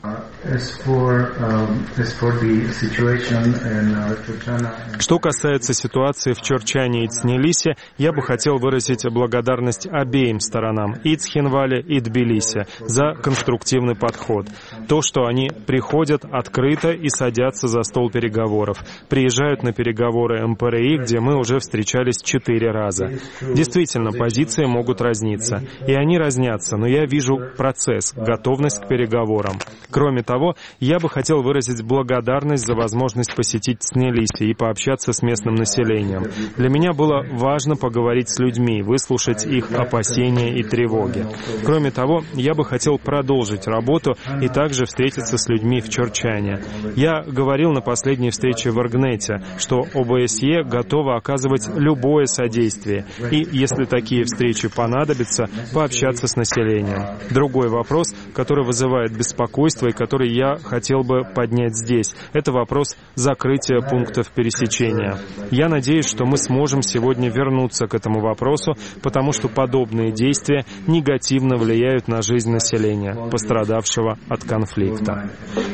Что касается ситуации в Чорчане и Цнелисе, я бы хотел выразить благодарность обеим сторонам, и Цхинвале, и Тбилиси, за конструктивный подход. То, что они приходят открыто и садятся за стол переговоров, приезжают на переговоры МПРИ, где мы уже встречались четыре раза. Действительно, позиции могут разниться, и они разнятся, но я вижу процесс, готовность к переговорам. Кроме того, я бы хотел выразить благодарность за возможность посетить Цнелиси и пообщаться с местным населением. Для меня было важно поговорить с людьми, выслушать их опасения и тревоги. Кроме того, я бы хотел продолжить работу и также встретиться с людьми в Чорчане. Я говорил на последней встрече в Иргнете, что ОБСЕ готова оказывать любое содействие, и, если такие встречи понадобится, пообщаться с населением. Другой вопрос, который вызывает беспокойство и который я хотел бы поднять здесь, это вопрос закрытия пунктов пересечения. Я надеюсь, что мы сможем сегодня вернуться к этому вопросу, потому что подобные действия негативно влияют на жизнь населения, пострадавшего от конфликта.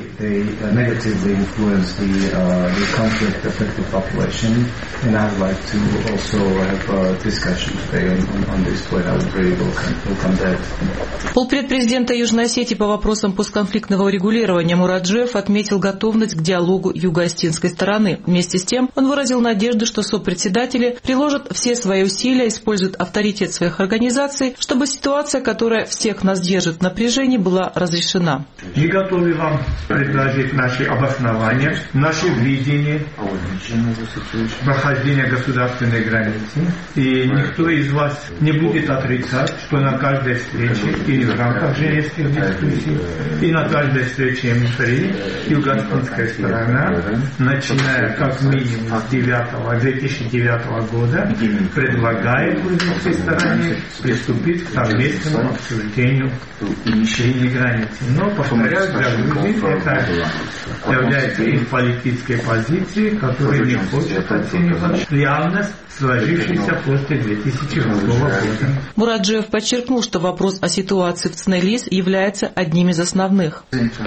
Полпред президента Южной Осетии по вопросам постконфликтного урегулирования Мураджиев отметил готовность к диалогу юго-осетинской стороны. Вместе с тем он выразил надежду, что сопредседатели приложат все свои усилия, используют авторитет своих организаций, чтобы ситуация, которая всех нас держит в напряжении, была разрешена. Мы готовы вам предложить наши обоснования, наше видение прохождения государственной границы. И никто из вас не будет отрицать, что на каждой встрече или в рамках женевских дискуссий, и на каждой встрече МПРИ юго-осетинская сторона, начиная как минимум с две тысячи девятого года, предлагает грузинской стороне приступить к совместному обсуждению линии границы. Но, повторяю, для Грузии это является их политической позицией, которая не хочет оценивать реальность, сложившейся после две тысячи восьмого года. Мураджиев подчеркнул, что вопрос о ситуации в Цнелис является одним из основных. Мы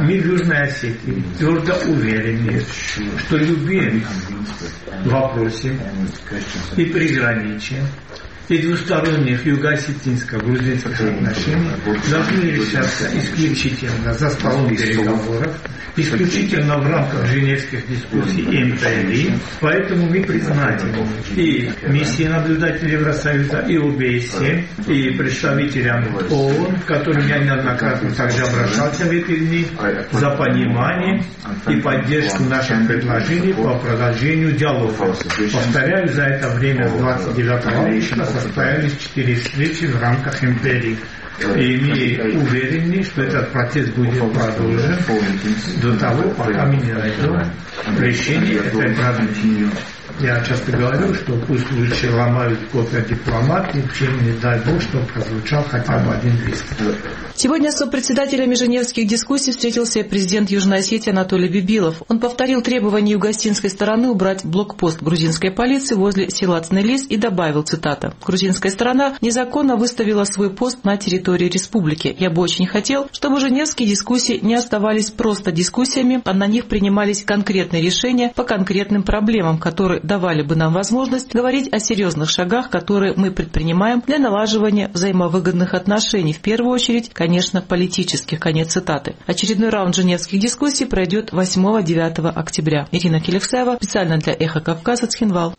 мы в Южной Осетии твердо уверены, что любые вопросы и приграничия и двусторонних юго-осетинско-грузинских отношений должны решаться исключительно за столом переговоров, исключительно в рамках женевских дискуссий эм пэ эл и. Поэтому мы признательны и миссии наблюдателей Евросоюза, и о бэ эс е, и представителям о о эн, к которым я неоднократно также обращался в эти дни, за понимание и поддержку наших предложений по продолжению диалога. Повторяю, за это время с двадцать девятого августа состоялись четыре встречи в рамках эм пэ эл и. И мы уверены, что этот процесс будет продолжен до того, пока мы не найдем решение этой проблемы. Я часто говорю, что пусть лучше ломают копия дипломатии, чем, не дай Бог, чтобы прозвучал хотя бы один лист. Сегодня с сопредседателями женевских дискуссий встретился президент Южной Осетии Анатолий Бибилов. Он повторил требования юго-осетинской стороны убрать блокпост грузинской полиции возле села Цнелис и добавил, цитата, «Грузинская сторона незаконно выставила свой пост на территории республики. Я бы очень хотел, чтобы женевские дискуссии не оставались просто дискуссиями, а на них принимались конкретные решения по конкретным проблемам, которые давали бы нам возможность говорить о серьезных шагах, которые мы предпринимаем для налаживания взаимовыгодных отношений, в первую очередь, конечно, политических». Конец цитаты. Очередной раунд женевских дискуссий пройдет восьмого-девятого октября. Ирина Келевсаева, специально для «Эхо Кавказа», Цхинвал.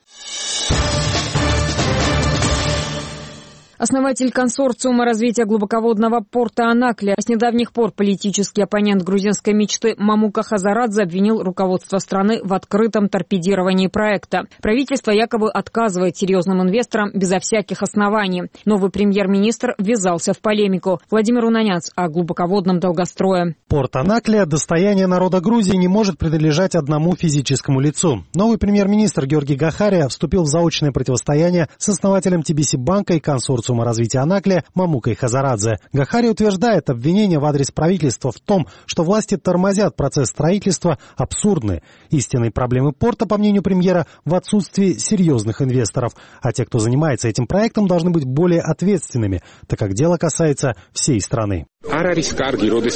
Основатель консорциума развития глубоководного порта Анакле, с недавних пор политический оппонент грузинской мечты Мамука Хазарадзе обвинил руководство страны в открытом торпедировании проекта. Правительство якобы отказывает серьезным инвесторам безо всяких оснований. Новый премьер-министр ввязался в полемику. Владимир Унаняц о глубоководном долгострое. Порт Анакле, достояние народа Грузии, не может принадлежать одному физическому лицу. Новый премьер-министр Георгий Гахария вступил в заочное противостояние с основателем Ти Би Си банка и консорциума развития Анакле Мамукой Хазарадзе. Гахари утверждает, обвинения в адрес правительства в том, что власти тормозят процесс строительства, абсурдны. Истинные проблемы порта, по мнению премьера, в отсутствии серьезных инвесторов. А те, кто занимается этим проектом, должны быть более ответственными, так как дело касается всей страны. Я всегда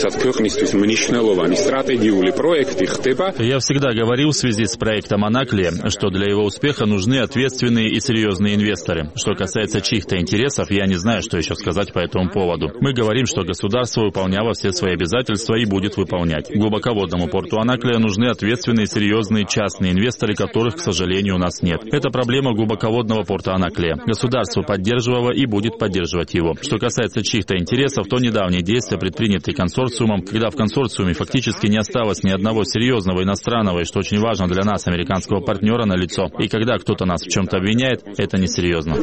говорил в связи с проектом Анакле, что для его успеха нужны ответственные и серьезные инвесторы. Что касается чьих-то интересов, я не знаю, что еще сказать по этому поводу. Мы говорим, что государство выполняло все свои обязательства и будет выполнять. Глубоководному порту Анакле нужны ответственные, серьезные частные инвесторы, которых, к сожалению, у нас нет. Это проблема глубоководного порта Анакле. Государство поддерживало и будет поддерживать его. Что касается чьих-то интересов, то недавние действия Действия, предпринятые консорциумом, когда в консорциуме фактически не осталось ни одного серьезного иностранного и, что очень важно для нас, американского партнера на лицо. И когда кто-то нас в чем-то обвиняет, это несерьезно.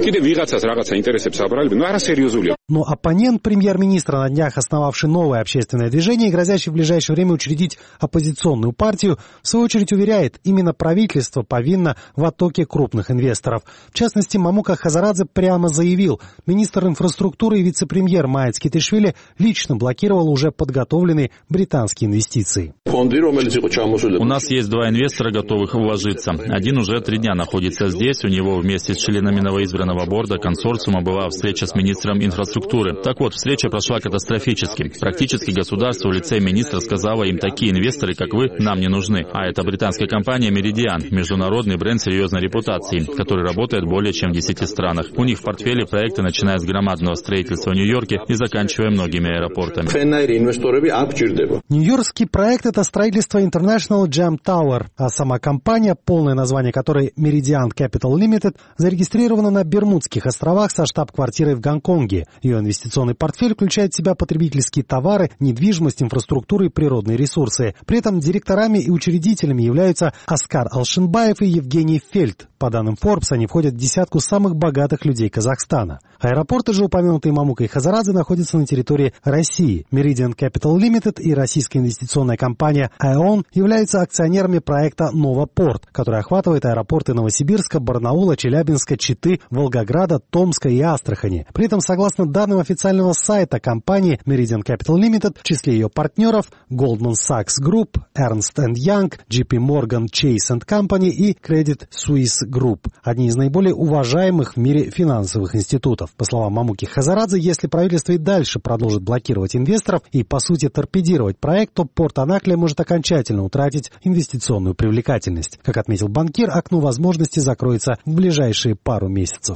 Но оппонент премьер-министра, на днях основавший новое общественное движение и грозящий в ближайшее время учредить оппозиционную партию, в свою очередь уверяет, именно правительство повинно в оттоке крупных инвесторов. В частности, Мамука Хазарадзе прямо заявил, министр инфраструктуры и вице-премьер Маец Китишвили лично блокировал уже подготовленные британские инвестиции. У нас есть два инвестора, готовых вложиться. Один уже три дня находится здесь. У него вместе с членами новоизбранного борда консорциума была встреча с министром инфраструктуры. Так вот, встреча прошла катастрофически. Практически государство в лице министра сказало им: такие инвесторы, как вы, нам не нужны. А это британская компания Meridian, международный бренд серьезной репутации, который работает более чем в десяти странах. У них в портфеле проекты, начиная с громадного строительства в Нью-Йорке и заканчивая многими аэропортами. Нью-Йоркский проект — это строительство International Jam Tower, а сама компания, полное название которой Meridian Capital Limited, зарегистрирована на Бермудских островах со штаб-квартирой в Гонконге. Ее инвестиционный портфель включает в себя потребительские товары, недвижимость, инфраструктуру и природные ресурсы. При этом директорами и учредителями являются Оскар Алшинбаев и Евгений Фельд. По данным Forbes, они входят в десятку самых богатых людей Казахстана. Аэропорты же, упомянутые Мамукой Хазарадзе, находятся на территории России. Meridian Capital Limited и российская инвестиционная компания компания «Аэон» являются акционерами проекта «Новопорт», который охватывает аэропорты Новосибирска, Барнаула, Челябинска, Читы, Волгограда, Томска и Астрахани. При этом, согласно данным официального сайта компании Meridian Capital Limited, в числе ее партнеров Goldman Sachs Group, Ernst энд Young, джей пи Morgan Chase энд Company и Credit Suisse Group, одни из наиболее уважаемых в мире финансовых институтов. По словам Мамуки Хазарадзе, если правительство и дальше продолжит блокировать инвесторов и, по сути, торпедировать проект, то порт Анаклия может окончательно утратить инвестиционную привлекательность. Как отметил банкир, окно возможностей закроется в ближайшие пару месяцев.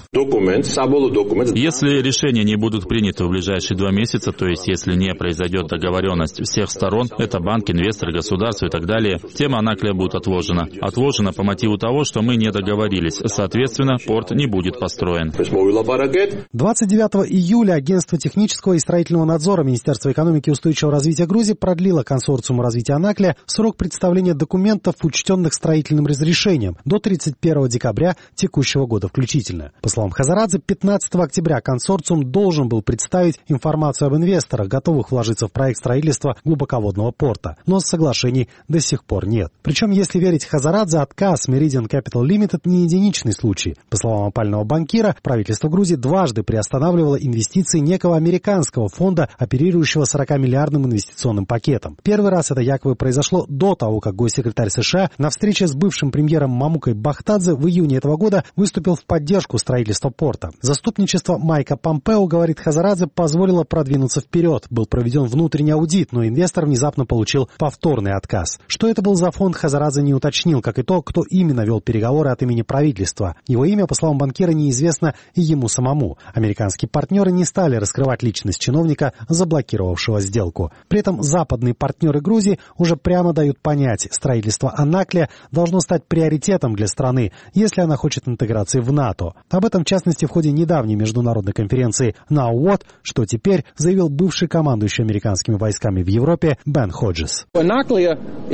Если решения не будут приняты в ближайшие два месяца, то есть если не произойдет договоренность всех сторон, это банк, инвесторы, государство и так далее, тема Анаклия будет отложена. Отложена по мотиву того, что мы не договорились. Соответственно, порт не будет построен. двадцать девятого июля Агентство технического и строительного надзора Министерства экономики и устойчивого развития Грузии продлило консорциуму развития Анаклия срок представления документов, учтенных строительным разрешением, до тридцать первого декабря текущего года включительно. По словам Хазарадзе, пятнадцатого октября консорциум должен был представить информацию об инвесторах, готовых вложиться в проект строительства глубоководного порта. Но соглашений до сих пор нет. Причем, если верить Хазарадзе, отказ Meridian Capital Limited не единичный случай. По словам опального банкира, правительство Грузии дважды приостанавливало инвестиции некого американского фонда, оперирующего сорокамиллиардным инвестиционным пакетом. Первый раз это якобы произошло до того, как госсекретарь США на встрече с бывшим премьером Мамукой Бахтадзе в июне этого года выступил в поддержку строительства порта. Заступничество Майка Помпео, говорит Хазарадзе, позволило продвинуться вперед. Был проведен внутренний аудит, но инвестор внезапно получил повторный отказ. Что это был за фонд, Хазарадзе не уточнил, как и то, кто именно вел переговоры от имени правительства. Его имя, по словам банкира, неизвестно и ему самому. Американские партнеры не стали раскрывать личность чиновника, заблокировавшего сделку. При этом западные партнеры Грузии уже прямо дают понять, строительство Анаклия должно стать приоритетом для страны, если она хочет интеграции в НАТО. Об этом, в частности, в ходе недавней международной конференции Now What, что теперь, заявил бывший командующий американскими войсками в Европе Бен Ходжес. Анаклия –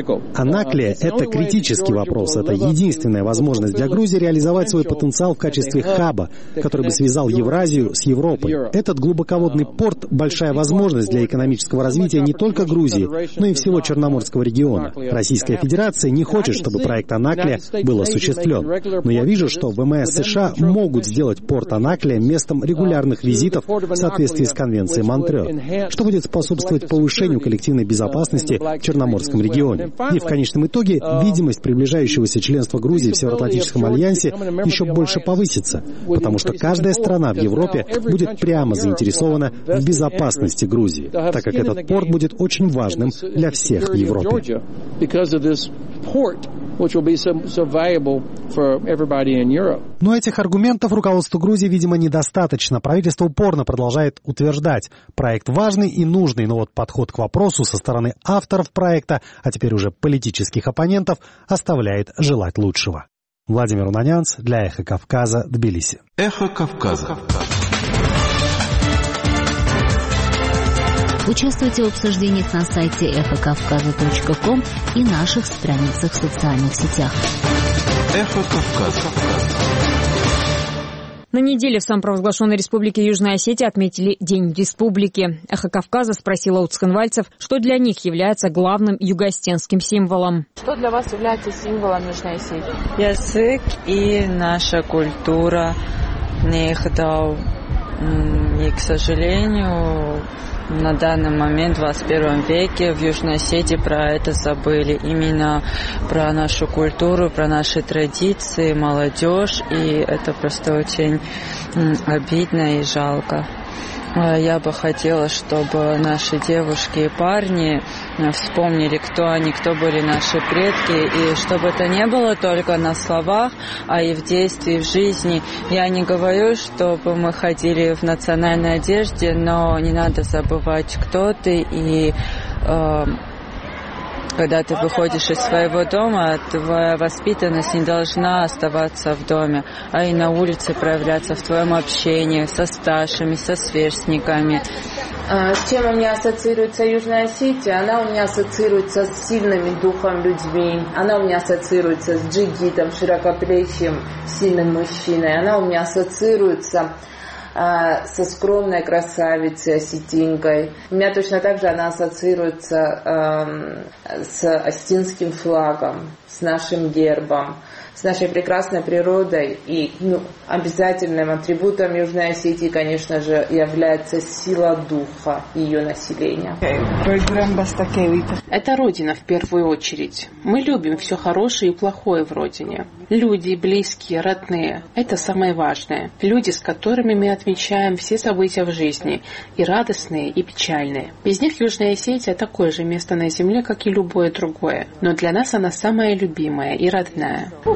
это критический вопрос. Это единственная возможность для Грузии реализовать свой потенциал в качестве хаба, который бы связал Евразию с Европой. Этот глубоководный порт – большая возможность для экономического развития не только Грузии, но и всего Черноморского региона. Российская Федерация не хочет, чтобы проект Анаклия был осуществлен. Но я вижу, что ВМС США могут сделать порт Анаклия местом регулярных визитов в соответствии с Конвенцией Монтрео, что будет способствовать повышению коллективной безопасности в Черноморском регионе. И в конечном итоге видимость приближающегося членства Грузии в Североатлантическом альянсе еще больше повысится, потому что каждая страна в Европе будет прямо заинтересована в безопасности Грузии, так как этот порт будет очень важным для всех в Европе. Но этих аргументов руководству Грузии, видимо, недостаточно. Правительство упорно продолжает утверждать, проект важный и нужный, но вот подход к вопросу со стороны авторов проекта, а теперь уже политических оппонентов, оставляет желать лучшего. Владимир Унанянц для «Эхо Кавказа», Тбилиси. «Эхо Кавказа». Участвуйте в обсуждениях на сайте эхо кавказа точка ком и наших страницах в социальных сетях. «Эхо Кавказа». На неделе в самопровозглашенной республике Южная Осетия отметили День республики. «Эхо Кавказа» спросила у цхинвальцев, что для них является главным юго-осетинским символом. Что для вас является символом Южной Осетии? Язык и наша культура. Никто, и, к сожалению, на данный момент, в двадцать первом веке, в Южной Осетии про это забыли. Именно про нашу культуру, про наши традиции, молодежь. И это просто очень обидно и жалко. Я бы хотела, чтобы наши девушки и парни вспомнили, кто они, кто были наши предки, и чтобы это не было только на словах, а и в действии, в жизни. Я не говорю, чтобы мы ходили в национальной одежде, но не надо забывать, кто ты, и э, когда ты выходишь из своего дома, твоя воспитанность не должна оставаться в доме, а и на улице проявляться в твоем общении со старшими, со сверстниками. С чем у меня ассоциируется Южная Осетия? Она у меня ассоциируется с сильными духом людьми. Она у меня ассоциируется с джигитом, широкоплечим, сильным мужчиной. Она у меня ассоциируется э, со скромной красавицей, осетинкой. У меня точно так же она ассоциируется э, с осетинским флагом, с нашим гербом, с нашей прекрасной природой. И ну, обязательным атрибутом Южной Осетии, конечно же, является сила духа ее населения. Это Родина в первую очередь. Мы любим все хорошее и плохое в Родине. Люди, близкие, родные – это самое важное. Люди, с которыми мы отмечаем все события в жизни, и радостные, и печальные. Без них Южная Осетия такое же место на земле, как и любое другое. Но для нас она самая любимая и родная. Ну,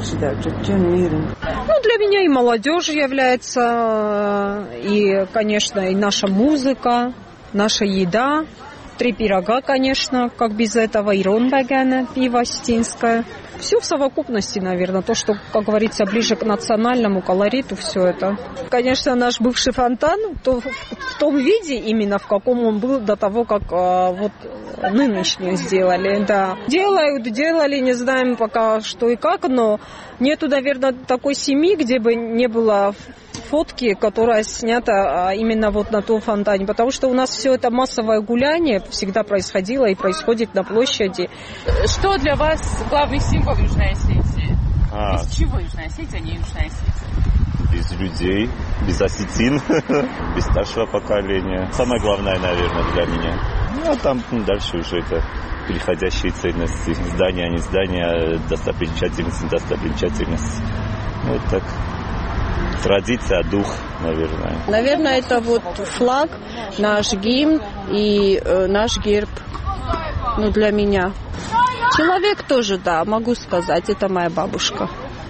для меня и молодежь является, и, конечно, и наша музыка, наша еда. Три пирога, конечно, как без этого, и ронбагана, пиво осетинское. Все в совокупности, наверное, то, что, как говорится, ближе к национальному колориту, все это. Конечно, наш бывший фонтан, то в том виде, именно в каком он был до того, как а, вот нынешние сделали, да. Делают, делали, не знаем пока что и как, но нету, наверное, такой семьи, где бы не было фотки, которая снята именно вот на том фонтане, потому что у нас все это массовое гуляние всегда происходило и происходит на площади. Что для вас главный символ Южной Осетии? А. Без чего Южная Осетия, а не Южная Осетия? Без людей, без осетин, без старшего поколения. Самое главное, наверное, для меня. Ну, а там ну, дальше уже это переходящие ценности. Здания, не здания, достопримечательность, достопримечательность. Вот так. Традиция, дух, наверное. Наверное, это вот флаг, наш гимн и э, наш герб. Ну, для меня. Человек тоже, да, могу сказать, это моя бабушка.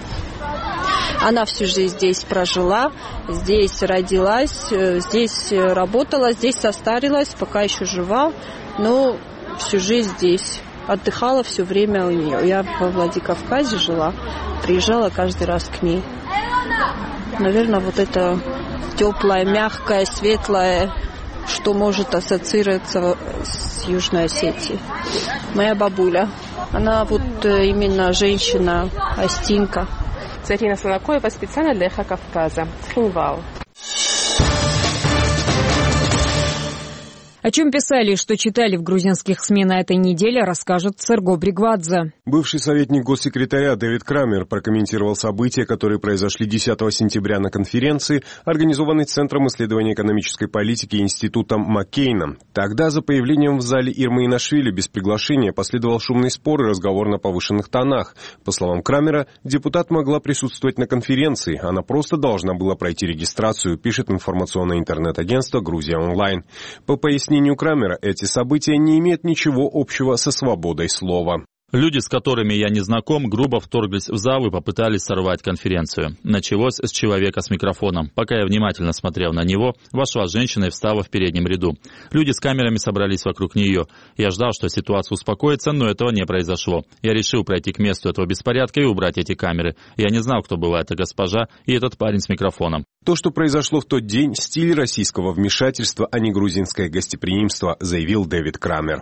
Она всю жизнь здесь прожила, здесь родилась, здесь работала, здесь состарилась, пока еще жива, но всю жизнь здесь. Отдыхала все время у нее. Я во Владикавказе жила, приезжала каждый раз к ней. Наверное, вот это теплое, мягкое, светлое, что может ассоциироваться с Южной Осетией. Моя бабуля, она вот именно женщина, осетинка. Зарина Солокоева специально для Эхо Кавказа. Цхинвал. О чем писали и что читали в грузинских СМИ на этой неделе, расскажет Серго Бригвадзе. Бывший советник госсекретаря Дэвид Крамер прокомментировал события, которые произошли десятого сентября на конференции, организованной Центром исследования экономической политики и Институтом Маккейна. Тогда за появлением в зале Ирмы Инашвили без приглашения последовал шумный спор и разговор на повышенных тонах. По словам Крамера, депутат могла присутствовать на конференции, она просто должна была пройти регистрацию, пишет информационное интернет-агентство «Грузия онлайн». По пояснению Крамера, эти события не имеют ничего общего со свободой слова. Люди, с которыми я не знаком, грубо вторглись в зал и попытались сорвать конференцию. Началось с человека с микрофоном. Пока я внимательно смотрел на него, вошла женщина и встала в переднем ряду. Люди с камерами собрались вокруг нее. Я ждал, что ситуация успокоится, но этого не произошло. Я решил пройти к месту этого беспорядка и убрать эти камеры. Я не знал, кто была эта госпожа и этот парень с микрофоном. То, что произошло в тот день, стиль российского вмешательства, а не грузинское гостеприимство, заявил Дэвид Крамер.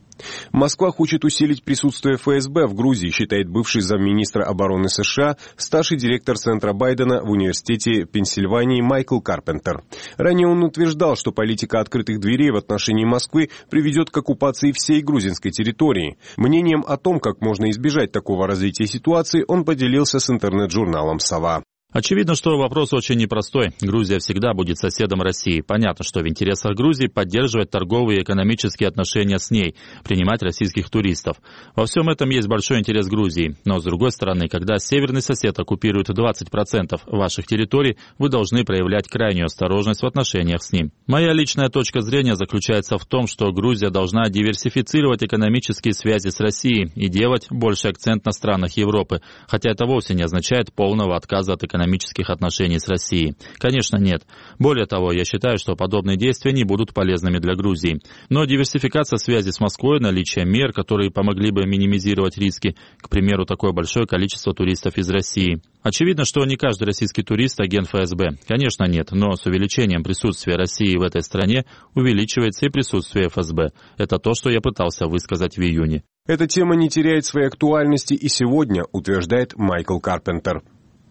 Москва хочет усилить присутствие эф эс бэ в Грузии, считает бывший замминистра обороны США, старший директор Центра Байдена в Университете Пенсильвании Майкл Карпентер. Ранее он утверждал, что политика открытых дверей в отношении Москвы приведет к оккупации всей грузинской территории. Мнением о том, как можно избежать такого развития ситуации, он поделился с интернет-журналом «Сова». Очевидно, что вопрос очень непростой. Грузия всегда будет соседом России. Понятно, что в интересах Грузии поддерживать торговые и экономические отношения с ней, принимать российских туристов. Во всем этом есть большой интерес Грузии. Но, с другой стороны, когда северный сосед оккупирует двадцать процентов ваших территорий, вы должны проявлять крайнюю осторожность в отношениях с ним. Моя личная точка зрения заключается в том, что Грузия должна диверсифицировать экономические связи с Россией и делать больший акцент на странах Европы, хотя это вовсе не означает полного отказа от экономических экономических отношений с Россией. Конечно, нет. Более того, я считаю, что подобные действия не будут полезными для Грузии. Но диверсификация связи с Москвой, наличие мер, которые помогли бы минимизировать риски, к примеру, такое большое количество туристов из России. Очевидно, что не каждый российский турист – агент эф эс бэ. Конечно, нет, но с увеличением присутствия России в этой стране увеличивается и присутствие эф эс бэ. Это то, что я пытался высказать в июне. Эта тема не теряет своей актуальности и сегодня, утверждает Майкл Карпентер.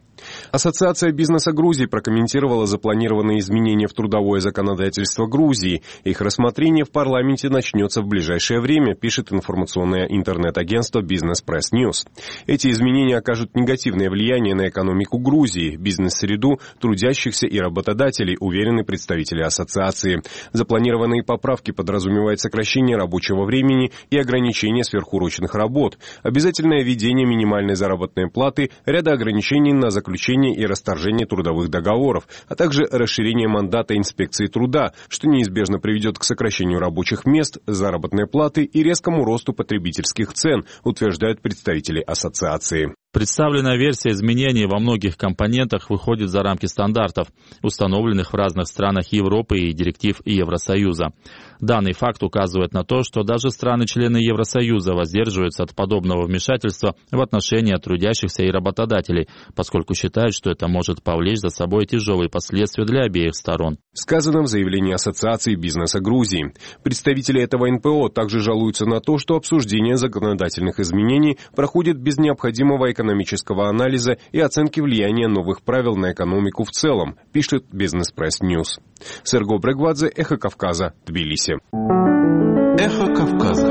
Ассоциация бизнеса Грузии прокомментировала запланированные изменения в трудовое законодательство Грузии. Их рассмотрение в парламенте начнется в ближайшее время, пишет информационное интернет-агентство Business Press News. Эти изменения окажут негативное влияние на экономику Грузии, бизнес-среду, трудящихся и работодателей, уверены представители ассоциации. Запланированные поправки подразумевают сокращение рабочего времени и ограничение сверхурочных работ, обязательное введение минимальной заработной платы, ряда ограничений на заключение и расторжение трудовых договоров, а также расширение мандата инспекции труда, что неизбежно приведет к сокращению рабочих мест, заработной платы и резкому росту потребительских цен, утверждают представители ассоциации. Представленная версия изменений во многих компонентах выходит за рамки стандартов, установленных в разных странах Европы и директив Евросоюза. Данный факт указывает на то, что даже страны-члены Евросоюза воздерживаются от подобного вмешательства в отношения трудящихся и работодателей, поскольку считают, что это может повлечь за собой тяжелые последствия для обеих сторон. Сказано в заявлении Ассоциации бизнеса Грузии. Представители этого эн пэ о также жалуются на то, что обсуждение законодательных изменений проходит без необходимого экономического анализа и оценки влияния новых правил на экономику в целом, пишет Business Press News. Серго Брегвадзе, Эхо Кавказа, Тбилиси. Эхо Кавказа.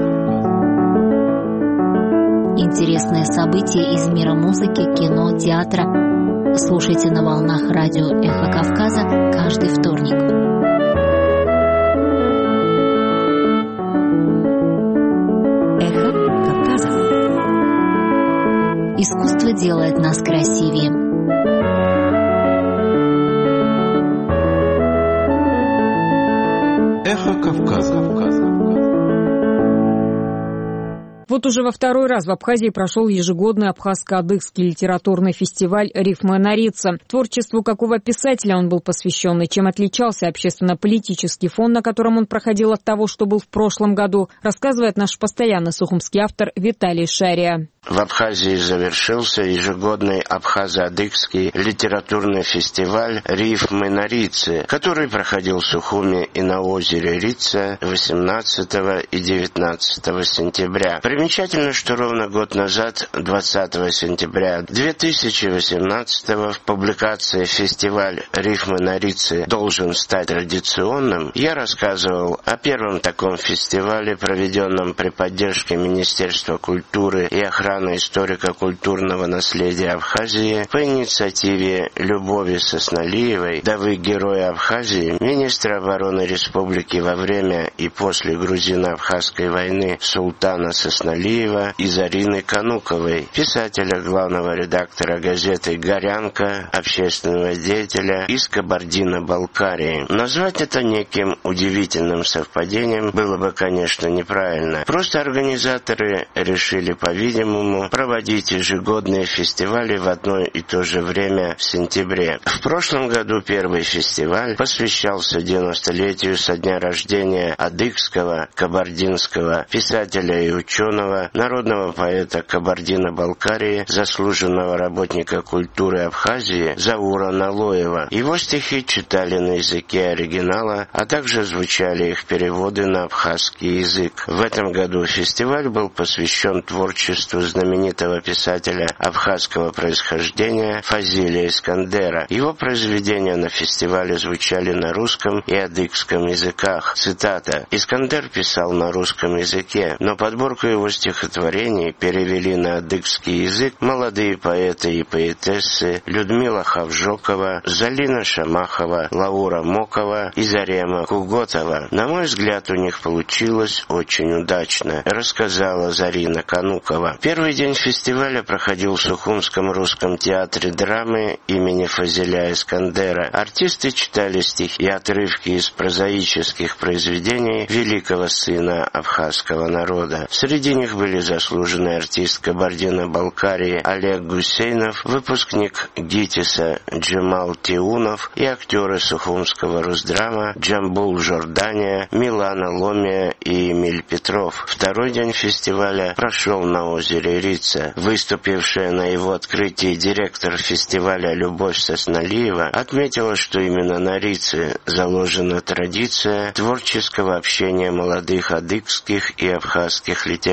Интересные события из мира музыки, кино, театра. Слушайте на волнах радио Эхо Кавказа каждый вторник. Эхо Кавказа. Искусство делает нас красивее. Эхо Кавказа. Вот уже во второй раз в Абхазии прошел ежегодный абхазско-адыгский литературный фестиваль «Рифмы на Рице». Творчеству какого писателя он был посвящен и чем отличался общественно-политический фон, на котором он проходил от того, что был в прошлом году, рассказывает наш постоянный сухумский автор Виталий Шария. В Абхазии завершился ежегодный абхазо-адыгский литературный фестиваль «Рифмы на Рице», который проходил в Сухуми и на озере Рица восемнадцатого и девятнадцатого сентября. Примечательно, что ровно год назад, двадцатого сентября две тысячи восемнадцатого, в публикации «Фестиваль «Рифмы на Рице» должен стать традиционным», я рассказывал о первом таком фестивале, проведенном при поддержке Министерства культуры и охраны историко-культурного наследия Абхазии по инициативе Любови Соснолиевой, вдовы Героя Абхазии, министра обороны республики во время и после грузино-абхазской войны султана Соснолиева и Зарины Кануковой, писателя, главного редактора газеты «Горянка», общественного деятеля из Кабардино-Балкарии. Назвать это неким удивительным совпадением было бы, конечно, неправильно. Просто организаторы решили, по-видимому, проводить ежегодные фестивали в одно и то же время в сентябре. В прошлом году первый фестиваль посвящался девяностолетию со дня рождения адыгского, кабардинского писателя и ученого, народного поэта Кабардино-Балкарии, заслуженного работника культуры Абхазии Заура Налоева. Его стихи читали на языке оригинала, а также звучали их переводы на абхазский язык. В этом году фестиваль был посвящен творчеству знаменитого писателя абхазского происхождения Фазилия Искандера. Его произведения на фестивале звучали на русском и адыгском языках. Цитата: «Искандер писал на русском языке, но подборку его стихотворений перевели на адыгский язык молодые поэты и поэтессы Людмила Хавжокова, Залина Шамахова, Лаура Мокова и Зарема Куготова. На мой взгляд, у них получилось очень удачно», рассказала Зарина Канукова. Первый день фестиваля проходил в Сухумском русском театре драмы имени Фазиля Искандера. Артисты читали стихи и отрывки из прозаических произведений великого сына абхазского народа. Среди них были заслуженный артист Кабардино-Балкарии Олег Гусейнов, выпускник ГИТИСа Джемал Тиунов и актеры Сухумского Русдрама Джамбул Жордания, Милана Ломия и Эмиль Петров. Второй день фестиваля прошел на озере Рица. Выступившая на его открытии директор фестиваля Любовь Соснолиева отметила, что именно на Рице заложена традиция творческого общения молодых адыгских и абхазских литераторов.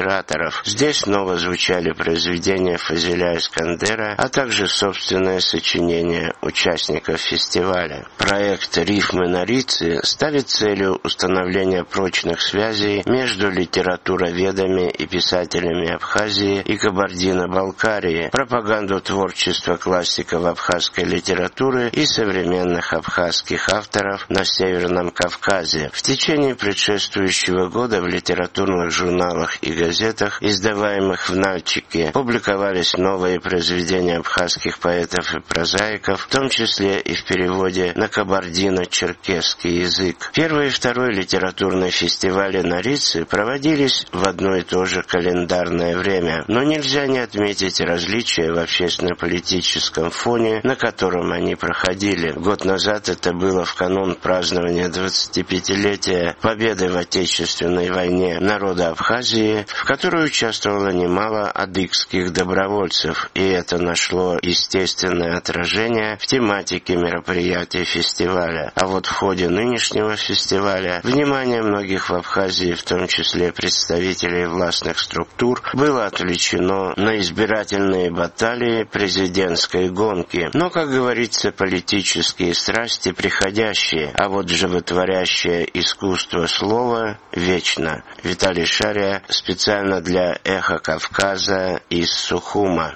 литераторов. Здесь снова звучали произведения Фазиля Искандера, а также собственные сочинения участников фестиваля. Проект «Рифмы на Рице» ставит целью установления прочных связей между литературоведами и писателями Абхазии и Кабардино-Балкарии, пропаганду творчества классиков абхазской литературы и современных абхазских авторов на Северном Кавказе. В течение предшествующего года в литературных журналах и газетах, издаваемых в Нальчике, публиковались новые произведения абхазских поэтов и прозаиков, в том числе и в переводе на кабардино-черкесский язык. Первый и второй литературные фестивали на Рице проводились в одно и то же календарное время, но нельзя не отметить различия в общественно-политическом фоне, на котором они проходили. Год назад это было в канун празднования двадцатипятилетия победы в Отечественной войне народа Абхазии, в которой участвовало немало адыгских добровольцев, и это нашло естественное отражение в тематике мероприятий фестиваля. А вот в ходе нынешнего фестиваля внимание многих в Абхазии, в том числе представителей властных структур, было отвлечено на избирательные баталии президентской гонки. Но, как говорится, политические страсти приходящие, а вот животворящее искусство слова вечно. Виталий Шария специально для «Эхо Кавказа» из Сухума.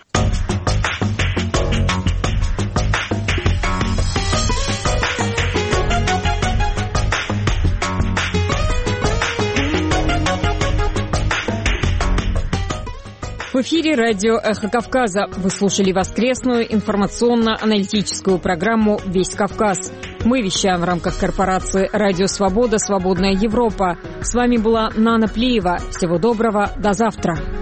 В эфире радио «Эхо Кавказа». Вы слушали воскресную информационно-аналитическую программу «Весь Кавказ». Мы вещаем в рамках корпорации «Радио Свобода. Свободная Европа». С вами была Нана Плиева. Всего доброго. До завтра.